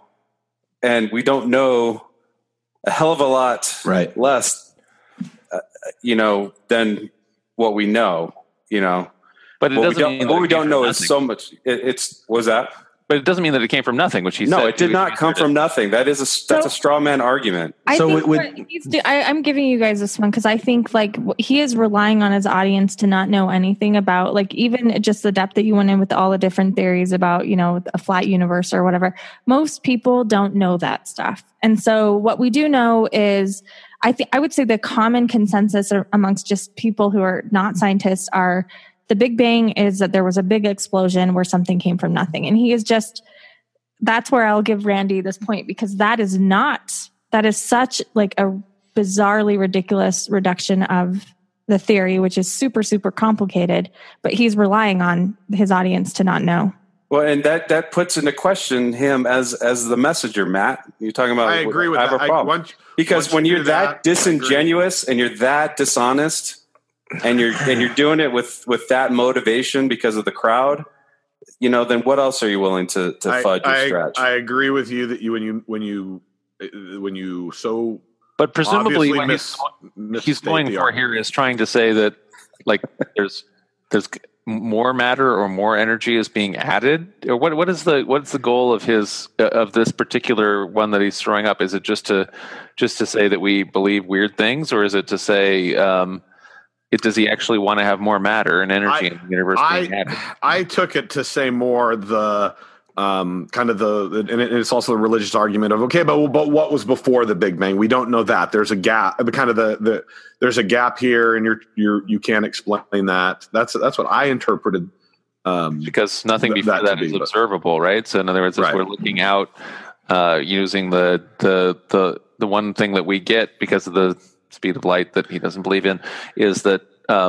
and we don't know a hell of a lot right. less, uh, you know, than what we know, you know, but it what doesn't we mean don't, that what we don't know nothing. is so much. It, it's was that, but it doesn't mean that it came from nothing. Which he no, said. it did not come from nothing. That is a that's So- a straw man argument. I So think with- what he's do- I, I'm giving you guys this one because I think like wh- he is relying on his audience to not know anything about like even just the depth that you went in with all the different theories about, you know, a flat universe or whatever. Most people don't know that stuff. And so what we do know is I think I would say the common consensus amongst just people who are not scientists are the Big Bang is that there was a big explosion where something came from nothing. And he is just that's where I'll give Randy this point because that is not that is such like a bizarrely ridiculous reduction of the theory, which is super, super complicated, but he's relying on his audience to not know. Well, and that, that puts into question him as as the messenger, Matt. You're talking about. I agree with I have that. a problem I, once, because once when you you're do that, that disingenuous and you're that dishonest, and you're and you're doing it with with that motivation because of the crowd, you know, then what else are you willing to to I, fudge or I, stretch? I agree with you that you when you when you when you so. But presumably, obviously what mis- he's, he's misstate going the for argument. here is trying to say that, like, there's there's more matter or more energy is being added. Or what what is the what's the goal of his of this particular one that he's throwing up? Is it just to just to say that we believe weird things, or is it to say? Um, It, does he actually want to have more matter and energy I, in the universe being I, added? I took it to say more the um, kind of the, the and it's also the religious argument of okay, but but what was before the Big Bang? We don't know that. There's a gap. Kind of the the there's a gap here, and you're you're you can't explain that. That's that's what I interpreted. Um, because nothing th- before that that to is be, but- observable, right? So in other words, if Right. we're looking out uh, using the the the the one thing that we get because of the speed of light that he doesn't believe in is that um,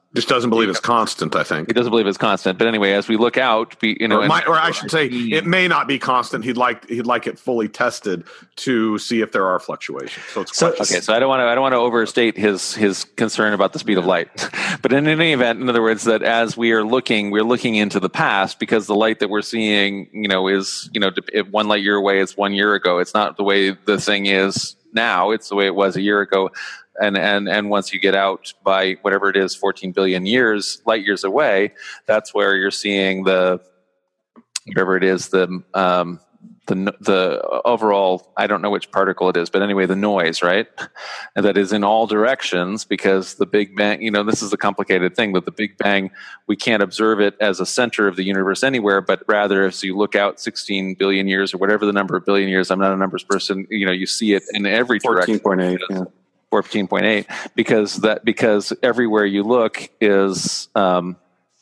Just doesn't believe it's constant, I think. He doesn't believe it's constant. But anyway, as we look out, we, you know, or, and, might, or I should say, it may not be constant. He'd like he'd like it fully tested to see if there are fluctuations. So it's so, okay. So I don't want to I don't want to overstate his his concern about the speed of light. But in any event, in other words, that as we are looking, we're looking into the past because the light that we're seeing, you know, is you know, if one light year away, it's one year ago. It's not the way the thing is now. It's the way it was a year ago. And, and and once you get out by whatever it is, fourteen billion years, light years away, that's where you're seeing the, whatever it is, the um, the the overall, I don't know which particle it is, but anyway, the noise, right? And that is in all directions because the Big Bang, you know, this is a complicated thing, but the Big Bang, we can't observe it as a center of the universe anywhere, but rather as you look out sixteen billion years or whatever the number of billion years, I'm not a numbers person, you know, you see it in every direction. fourteen point eight, yeah. fourteen point eight because that because everywhere you look is um,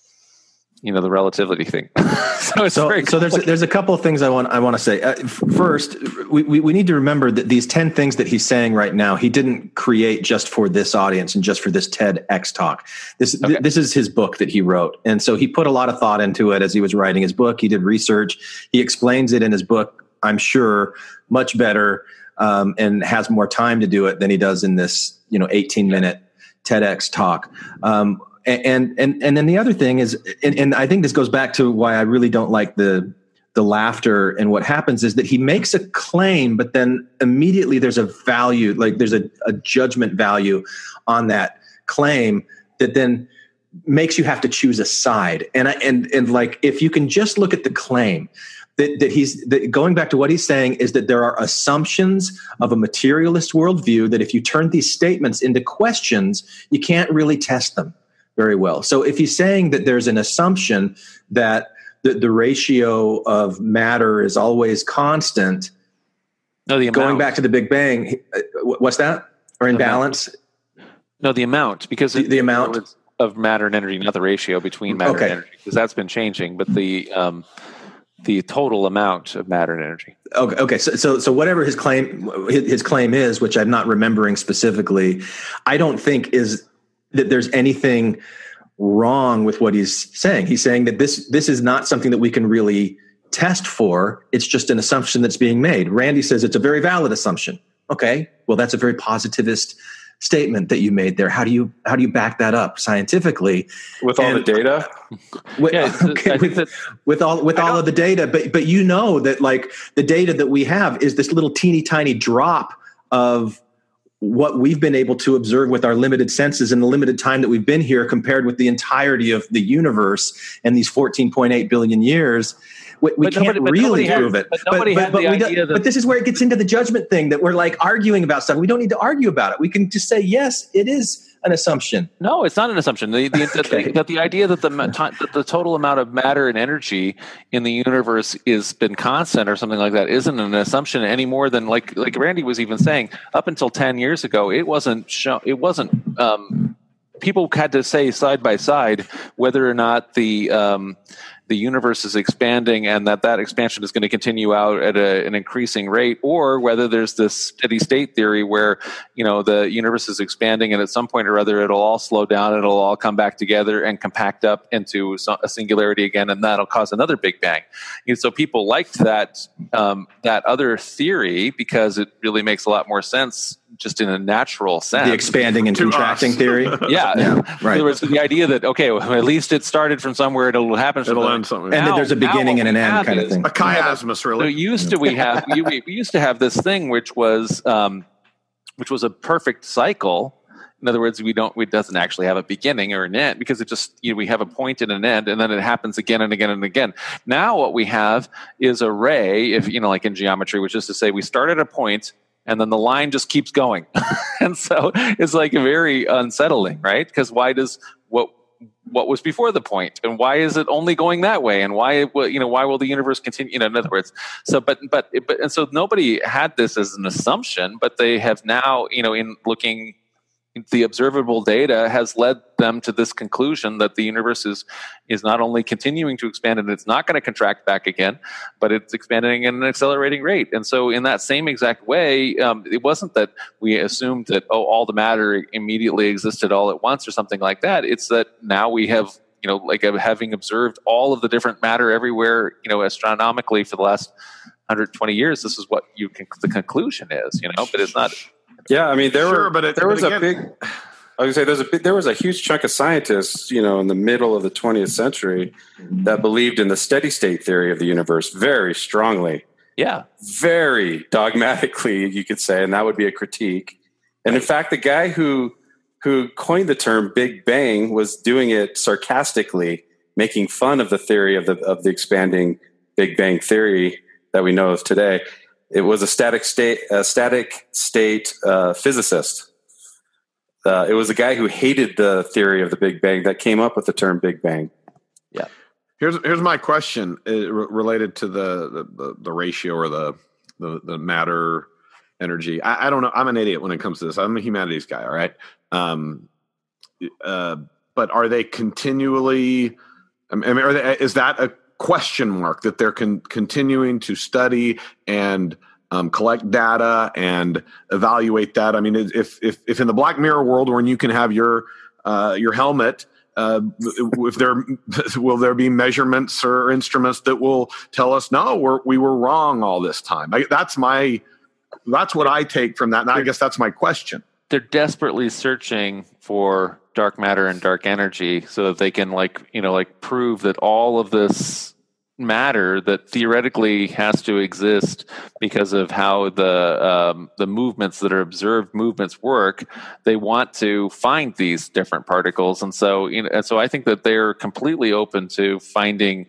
you know the relativity thing. so it's so, so there's a, there's a couple of things I want I want to say. Uh, first, we, we we need to remember that these ten things that he's saying right now, he didn't create just for this audience and just for this TEDx talk. This okay. th- this is his book that he wrote, and so he put a lot of thought into it as he was writing his book. He did research. He explains it in his book, I'm sure, much better. Um, and has more time to do it than he does in this, you know, eighteen minute TEDx talk. Um, and, and, and then the other thing is, and, and I think this goes back to why I really don't like the, the laughter. And what happens is that he makes a claim, but then immediately there's a value, like there's a, a judgment value on that claim that then makes you have to choose a side. And I, and, and like, if you can just look at the claim, That, that he's that going back to what he's saying is that there are assumptions of a materialist worldview that if you turn these statements into questions, you can't really test them very well. So if he's saying that there's an assumption that the, the ratio of matter is always constant, no, the going back to the Big Bang, what's that? Or in the balance? Amount. No, the amount because the, the amount of matter and energy, not the ratio between matter okay. and energy, because that's been changing. But the um, the total amount of matter and energy. Okay. Okay. So, so, so whatever his claim, his claim is, which I'm not remembering specifically, I don't think is that there's anything wrong with what he's saying. He's saying that this, this is not something that we can really test for. It's just an assumption that's being made. Randy says it's a very valid assumption. Okay. Well, that's a very positivist statement that you made there. How do you how do you back that up scientifically with all and, the data? With, yeah, okay, with, that, with all with all of the data, but but you know that like the data that we have is this little teeny tiny drop of what we've been able to observe with our limited senses in the limited time that we've been here compared with the entirety of the universe and these fourteen point eight billion years. We, we can't nobody, really had, prove it. But, nobody but, had but, the but, idea that, but this is where it gets into the judgment thing that we're like arguing about stuff. We don't need to argue about it. We can just say, yes, it is an assumption. No, it's not an assumption. The, the, okay. the, that the idea that the, that the total amount of matter and energy in the universe is been constant or something like that isn't an assumption any more than like like Randy was even saying up until ten years ago, it wasn't show, it wasn't um, people had to say side by side whether or not the um, the universe is expanding and that that expansion is going to continue out at a, an increasing rate, or whether there's this steady state theory where, you know, the universe is expanding and at some point or other it'll all slow down, it'll all come back together and compact up into a singularity again, and that'll cause another Big Bang. And so people liked that um, that other theory because it really makes a lot more sense just in a natural sense. The expanding and contracting us. theory? Yeah. yeah. Right. In other words, the idea that, okay, well, at least it started from somewhere, it'll happen from It'll end something. And now, then there's a beginning and an end kind is, of thing. A chiasmus, really. So used to we have we, we used to have this thing which was um, which was a perfect cycle. In other words, we don't we doesn't actually have a beginning or an end because it just you know, we have a point and an end, and then it happens again and again and again. Now what we have is a ray, if you know, like in geometry, which is to say we start at a point and then the line just keeps going, and so it's like very unsettling, right? Because why does what what was before the point, and why is it only going that way, and why you know why will the universe continue? You know, in other words, so but but but and so nobody had this as an assumption, but they have now you know in looking the observable data has led them to this conclusion that the universe is is not only continuing to expand and it's not going to contract back again, but it's expanding at an accelerating rate. And so in that same exact way, um, it wasn't that we assumed that, oh, all the matter immediately existed all at once or something like that. It's that now we have, you know, like having observed all of the different matter everywhere, you know, astronomically for the last one hundred twenty years, this is what you can, the conclusion is, you know, but it's not. Yeah, I mean, there Sure, were but it- there but was again- a big. I was gonna say there's a big, there was a huge chunk of scientists, you know, in the middle of the twentieth century that believed in the steady state theory of the universe very strongly. Yeah, very dogmatically, you could say, and that would be a critique. And in fact, the guy who who coined the term Big Bang was doing it sarcastically, making fun of the theory of the of the expanding Big Bang theory that we know of today. It was a static state, a static state uh, physicist. Uh, it was a guy who hated the theory of the Big Bang that came up with the term Big Bang. Yeah. Here's here's my question uh, re- related to the, the, the, the ratio or the, the the matter energy. I, I don't know. I'm an idiot when it comes to this. I'm a humanities guy. All right. Um, uh, but are they continually? I mean, are they, is that a question mark that they're con- continuing to study and um, collect data and evaluate that? I mean, if if if in the Black Mirror world, when you can have your uh, your helmet. Uh, if there will there be measurements or instruments that will tell us no, we're, we were wrong all this time? I, that's my that's what I take from that, and I guess that's my question. They're desperately searching for dark matter and dark energy so that they can, like, you know, like prove that all of this matter that theoretically has to exist because of how the um, the movements that are observed movements work. They want to find these different particles, and so you know, and so I think that they're completely open to finding,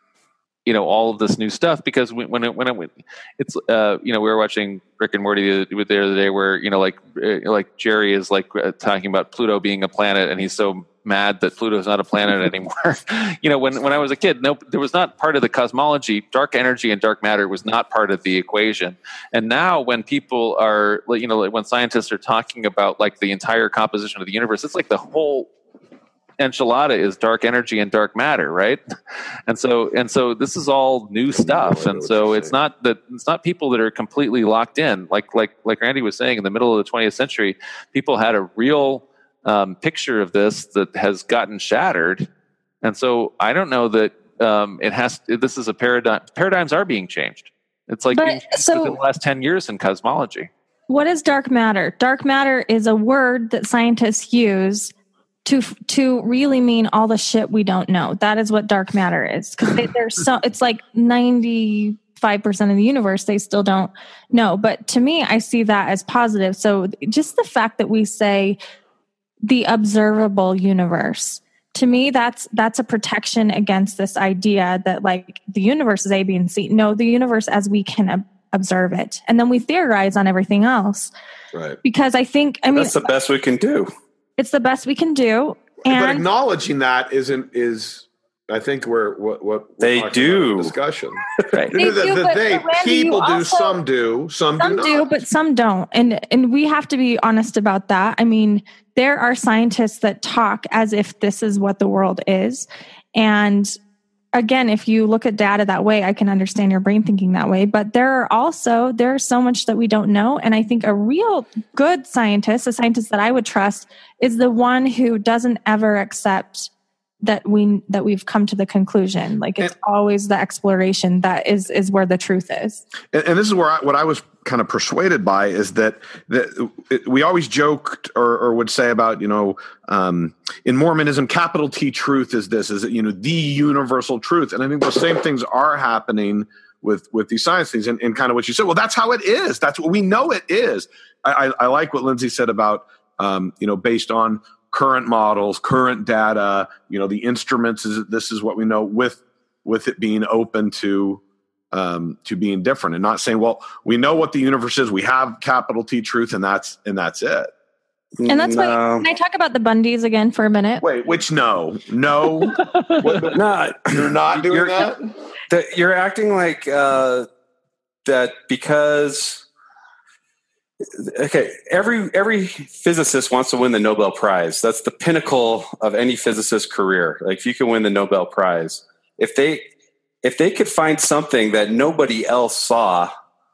you know, all of this new stuff, because when it, when it, it's uh, you know, we were watching Rick and Morty the, the other day where, you know, like uh, like Jerry is like uh, talking about Pluto being a planet, and he's so mad that Pluto is not a planet anymore. You know, when when I was a kid, no, there was not part of the cosmology. Dark energy and dark matter was not part of the equation. And now, when people are, you know, when scientists are talking about like the entire composition of the universe, it's like the whole enchilada is dark energy and dark matter, right? And so and so this is all new stuff, and so it's not that it's not people that are completely locked in. Like like like Randy was saying, in the middle of the twentieth century, people had a real um, picture of this that has gotten shattered, and so I don't know that um, it has. This is a paradigm. Paradigms are being changed. It's like But, being changed so- within the last ten years in cosmology. What is dark matter? Dark matter is a word that scientists use to to really mean all the shit we don't know. That is what dark matter is. Because they, there's so it's like ninety-five percent of the universe they still don't know. But to me, I see that as positive. So just the fact that we say the observable universe, to me, that's that's a protection against this idea that like the universe is A, B, and C. No, the universe as we can ob- observe it, and then we theorize on everything else. Right. Because I think I mean That's the best we can do. it's the best we can do. But And acknowledging that isn't is I think we're what what we're They talking do. about in discussion. Right. They The- the- do, the but- they but Randy, people you do, also- some do, some, some do do, not. but some don't. And and we have to be honest about that. I mean, there are scientists that talk as if this is what the world is. And again, if you look at data that way, I can understand your brain thinking that way. But there are also, there's so much that we don't know. And I think a real good scientist, a scientist that I would trust, is the one who doesn't ever accept that we that we've come to the conclusion. Like it's always the exploration that is is where the truth is. And, and this is where I, what I was kind of persuaded by is that that it, we always joked or, or would say about, you know, um, in Mormonism, capital T truth is this, is it, you know, the universal truth. And I think those same things are happening with with these science things, and, and kind of what you said. Well, that's how it is. That's what we know it is. I, I, I like what Lindsay said about, um, you know, based on current models, current data, you know, the instruments is this is what we know, with with it being open to um, to being different, and not saying, well, we know what the universe is, we have capital T truth, and that's and that's it. And that's why, No. can I talk about the Bundys again for a minute? Wait, which no, no, what, No, you're not doing You're- that. that you're acting like uh, that because Okay, every every physicist wants to win the Nobel Prize. That's the pinnacle of any physicist's career. Like if you can win the Nobel Prize, if they if they could find something that nobody else saw,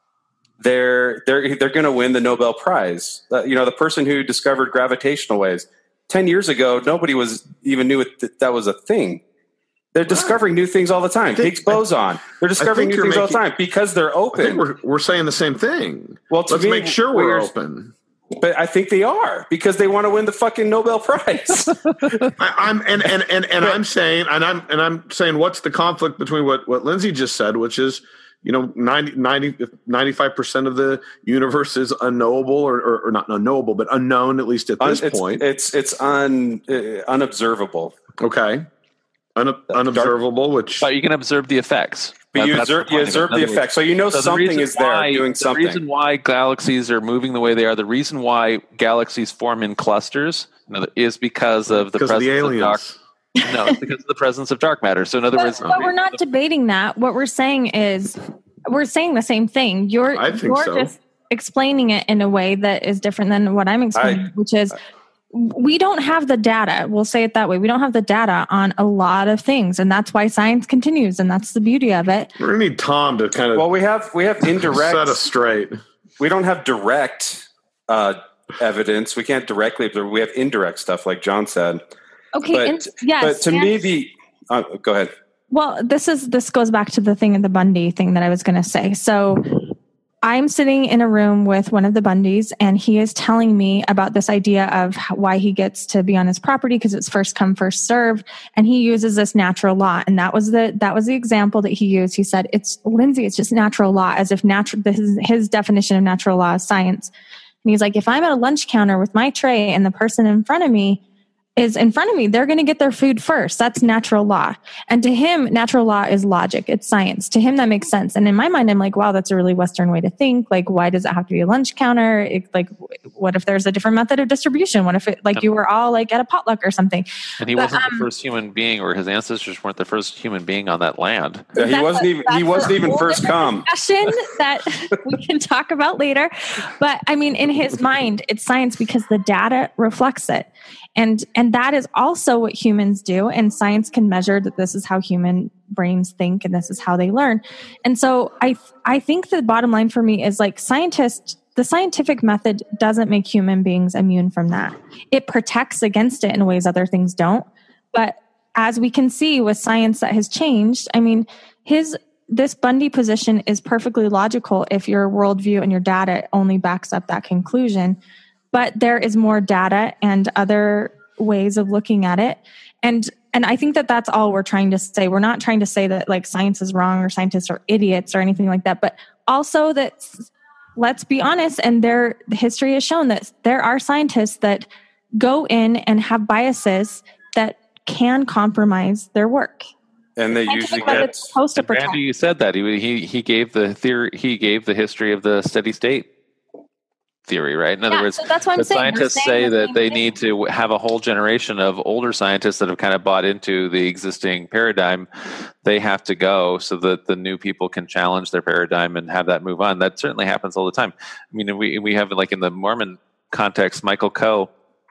they're they're they're going to win the Nobel Prize. Uh, you know, the person who discovered gravitational waves ten years ago, nobody was even knew that that was a thing. They're discovering new things all the time. think- Higgs boson. They're discovering new you're things all the making- time because they're I open. think we're we're saying the same thing. Well, to let's me, make sure we're we're- open. But I think they are because they want to win the fucking Nobel Prize. I, I'm and and and, and I'm saying and I'm and I'm saying what's the conflict between what what Lindsay just said, which is, you know, ninety, ninety, ninety-five percent of the universe is unknowable or, or, or not unknowable, but unknown, at least at this Un, it's, point. It's it's un, uh, unobservable. Okay. Un, unobservable, which... But you can observe the effects. But you That's observe, the you point of it. observe In the other effect. words, So you know so the something reason is there why- doing something. The reason why galaxies are moving the way they are, the reason why galaxies form in clusters, you know, is because of the Because of presence the of, dark. aliens. No, it's because of the presence of dark matter. So in other But, words, but we're not debating that. What we're saying is we're saying the same thing. You're I think you're so. just explaining it in a way that is different than what I'm explaining, I- which is we don't have the data. We'll say it that way. We don't have the data on a lot of things, and that's why science continues, and that's the beauty of it. We're going to need Tom to kind of Well, we have we have indirect. set us straight. We don't have direct uh, evidence. We can't directly observe. We have indirect stuff, like John said. Okay, But, and, yes. but to and- me, the uh, go ahead. Well, this is this goes back to the thing of the Bundy thing that I was going to say. So I'm sitting in a room with one of the Bundys, and he is telling me about this idea of how- why he gets to be on his property because it's first come, first serve, and he uses this natural law. And that was the that was the example that he used. He said, "It's Lindsay, it's just natural law," as if natural. This is his definition of natural law is science. And he's like, if I'm at a lunch counter with my tray and the person in front of me is in front of me, they're going to get their food first. That's natural law. And to him, natural law is logic. It's science. To him, that makes sense. And in my mind, I'm like, wow, that's a really Western way to think. Like, why does it have to be a lunch counter? It, like, what if there's a different method of distribution? What if it, like, you were all like at a potluck or something? and he But, wasn't um, the first human being, or his ancestors weren't the first human being on that land. Yeah, he That's wasn't a- even he that's wasn't a even whole first different come. discussion that we can talk about later. But I mean, in his mind, it's science because the data reflects it. And and that is also what humans do. And science can measure that this is how human brains think and this is how they learn. And so I I think the bottom line for me is like scientists, the scientific method doesn't make human beings immune from that. It protects against it in ways other things don't. But as we can see with science that has changed, I mean, his this Bundy position is perfectly logical if your worldview and your data only backs up that conclusion. But there is more data and other ways of looking at it. And and I think that that's all we're trying to say. We're not trying to say that like science is wrong or scientists are idiots or anything like that. But also that, let's be honest, and there, the history has shown that there are scientists that go in and have biases that can compromise their work. And they Scientific usually method's get supposed to protect. Randy, you said that he he he gave the theory. He gave the history of the steady state theory, right? In other Yeah, words, so that's what I'm the saying. We're scientists saying say the that same they thing. need to have a whole generation of older scientists that have kind of bought into the existing paradigm. They have to go so that the new people can challenge their paradigm and have that move on. That certainly happens all the time. I mean, we we have like in the Mormon context, Michael Coe,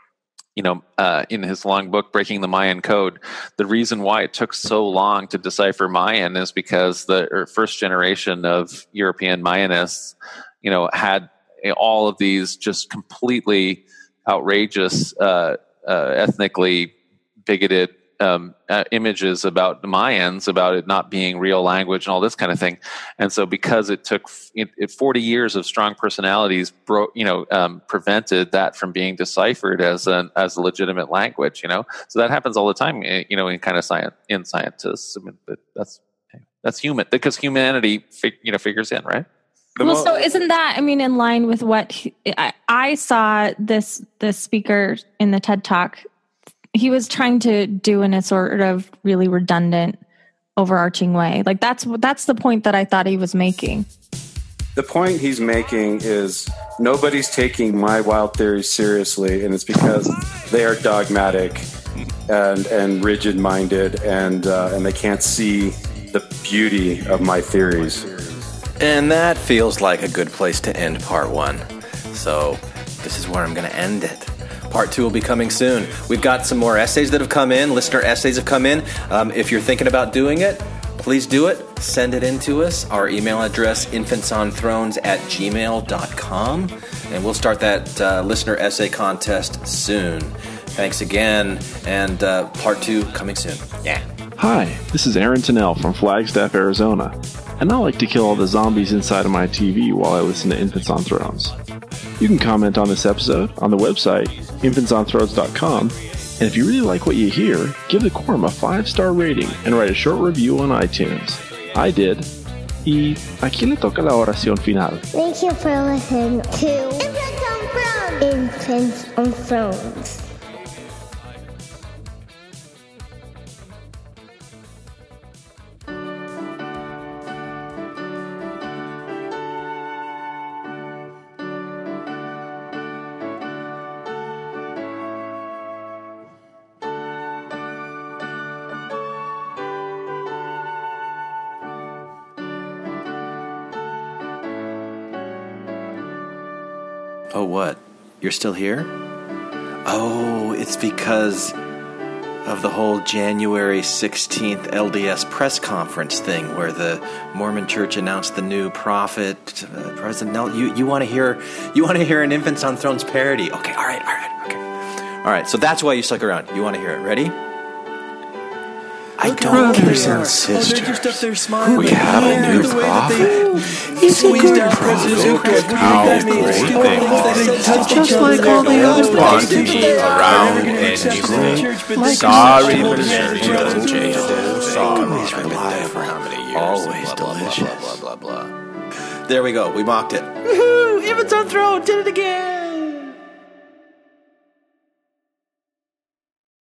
you know, uh, in his long book, Breaking the Mayan Code, the reason why it took so long to decipher Mayan is because the first generation of European Mayanists, you know, had all of these just completely outrageous, uh, uh, ethnically bigoted um, uh, images about the Mayans, about it not being real language and all this kind of thing. And so because it took it, it forty years of strong personalities, bro, you know, um, prevented that from being deciphered as an as a legitimate language, you know. So that happens all the time, you know, in kind of science, in scientists. I mean, but that's, that's human, because humanity, you know, figures in, right? Well, so isn't that, I mean, in line with what he, I, I saw this this speaker in the TED Talk, he was trying to do in a sort of really redundant, overarching way. Like that's that's the point that I thought he was making. The point he's making is nobody's taking my wild theories seriously, and it's because they are dogmatic and and rigid-minded, and uh, and they can't see the beauty of my theories. And that feels like a good place to end part one. So this is where I'm going to end it. Part two will be coming soon. We've got some more essays that have come in. Listener essays have come in. Um, if you're thinking about doing it, please do it. Send it in to us. Our email address, infantsonthrones at gmail dot com. And we'll start that uh, listener essay contest soon. Thanks again. And uh, part two coming soon. Yeah. Hi, this is Aaron Tennell from Flagstaff, Arizona. And I like to kill all the zombies inside of my T V while I listen to Infants on Thrones. You can comment on this episode on the website, infants on thrones dot com. And if you really like what you hear, give the Quorum a five-star rating and write a short review on iTunes. I did. Y aquí le toca la oración final. Thank you for listening to Infants on Thrones. Infants on Thrones. Oh, what? You're still here? Oh, it's because of the whole January sixteenth L D S press conference thing where the Mormon Church announced the new prophet, uh, President Nelson. You, you want to hear you want to hear an Infants on Thrones parody? Okay, all right, all right, okay. All right, so that's why you stuck around. You want to hear it. Ready? I don't Brothers care. and sisters, oh, they're just up there smiling. we have a new prophet. He's a good prophet. How great they are. Just like all the other want to be around and grow. Sorry, but Sergio J. Always reliable. For how many years? Always delicious. Blah, blah, blah, blah, blah. There we go. We mocked it. Woohoo! Infants on Throne did it again.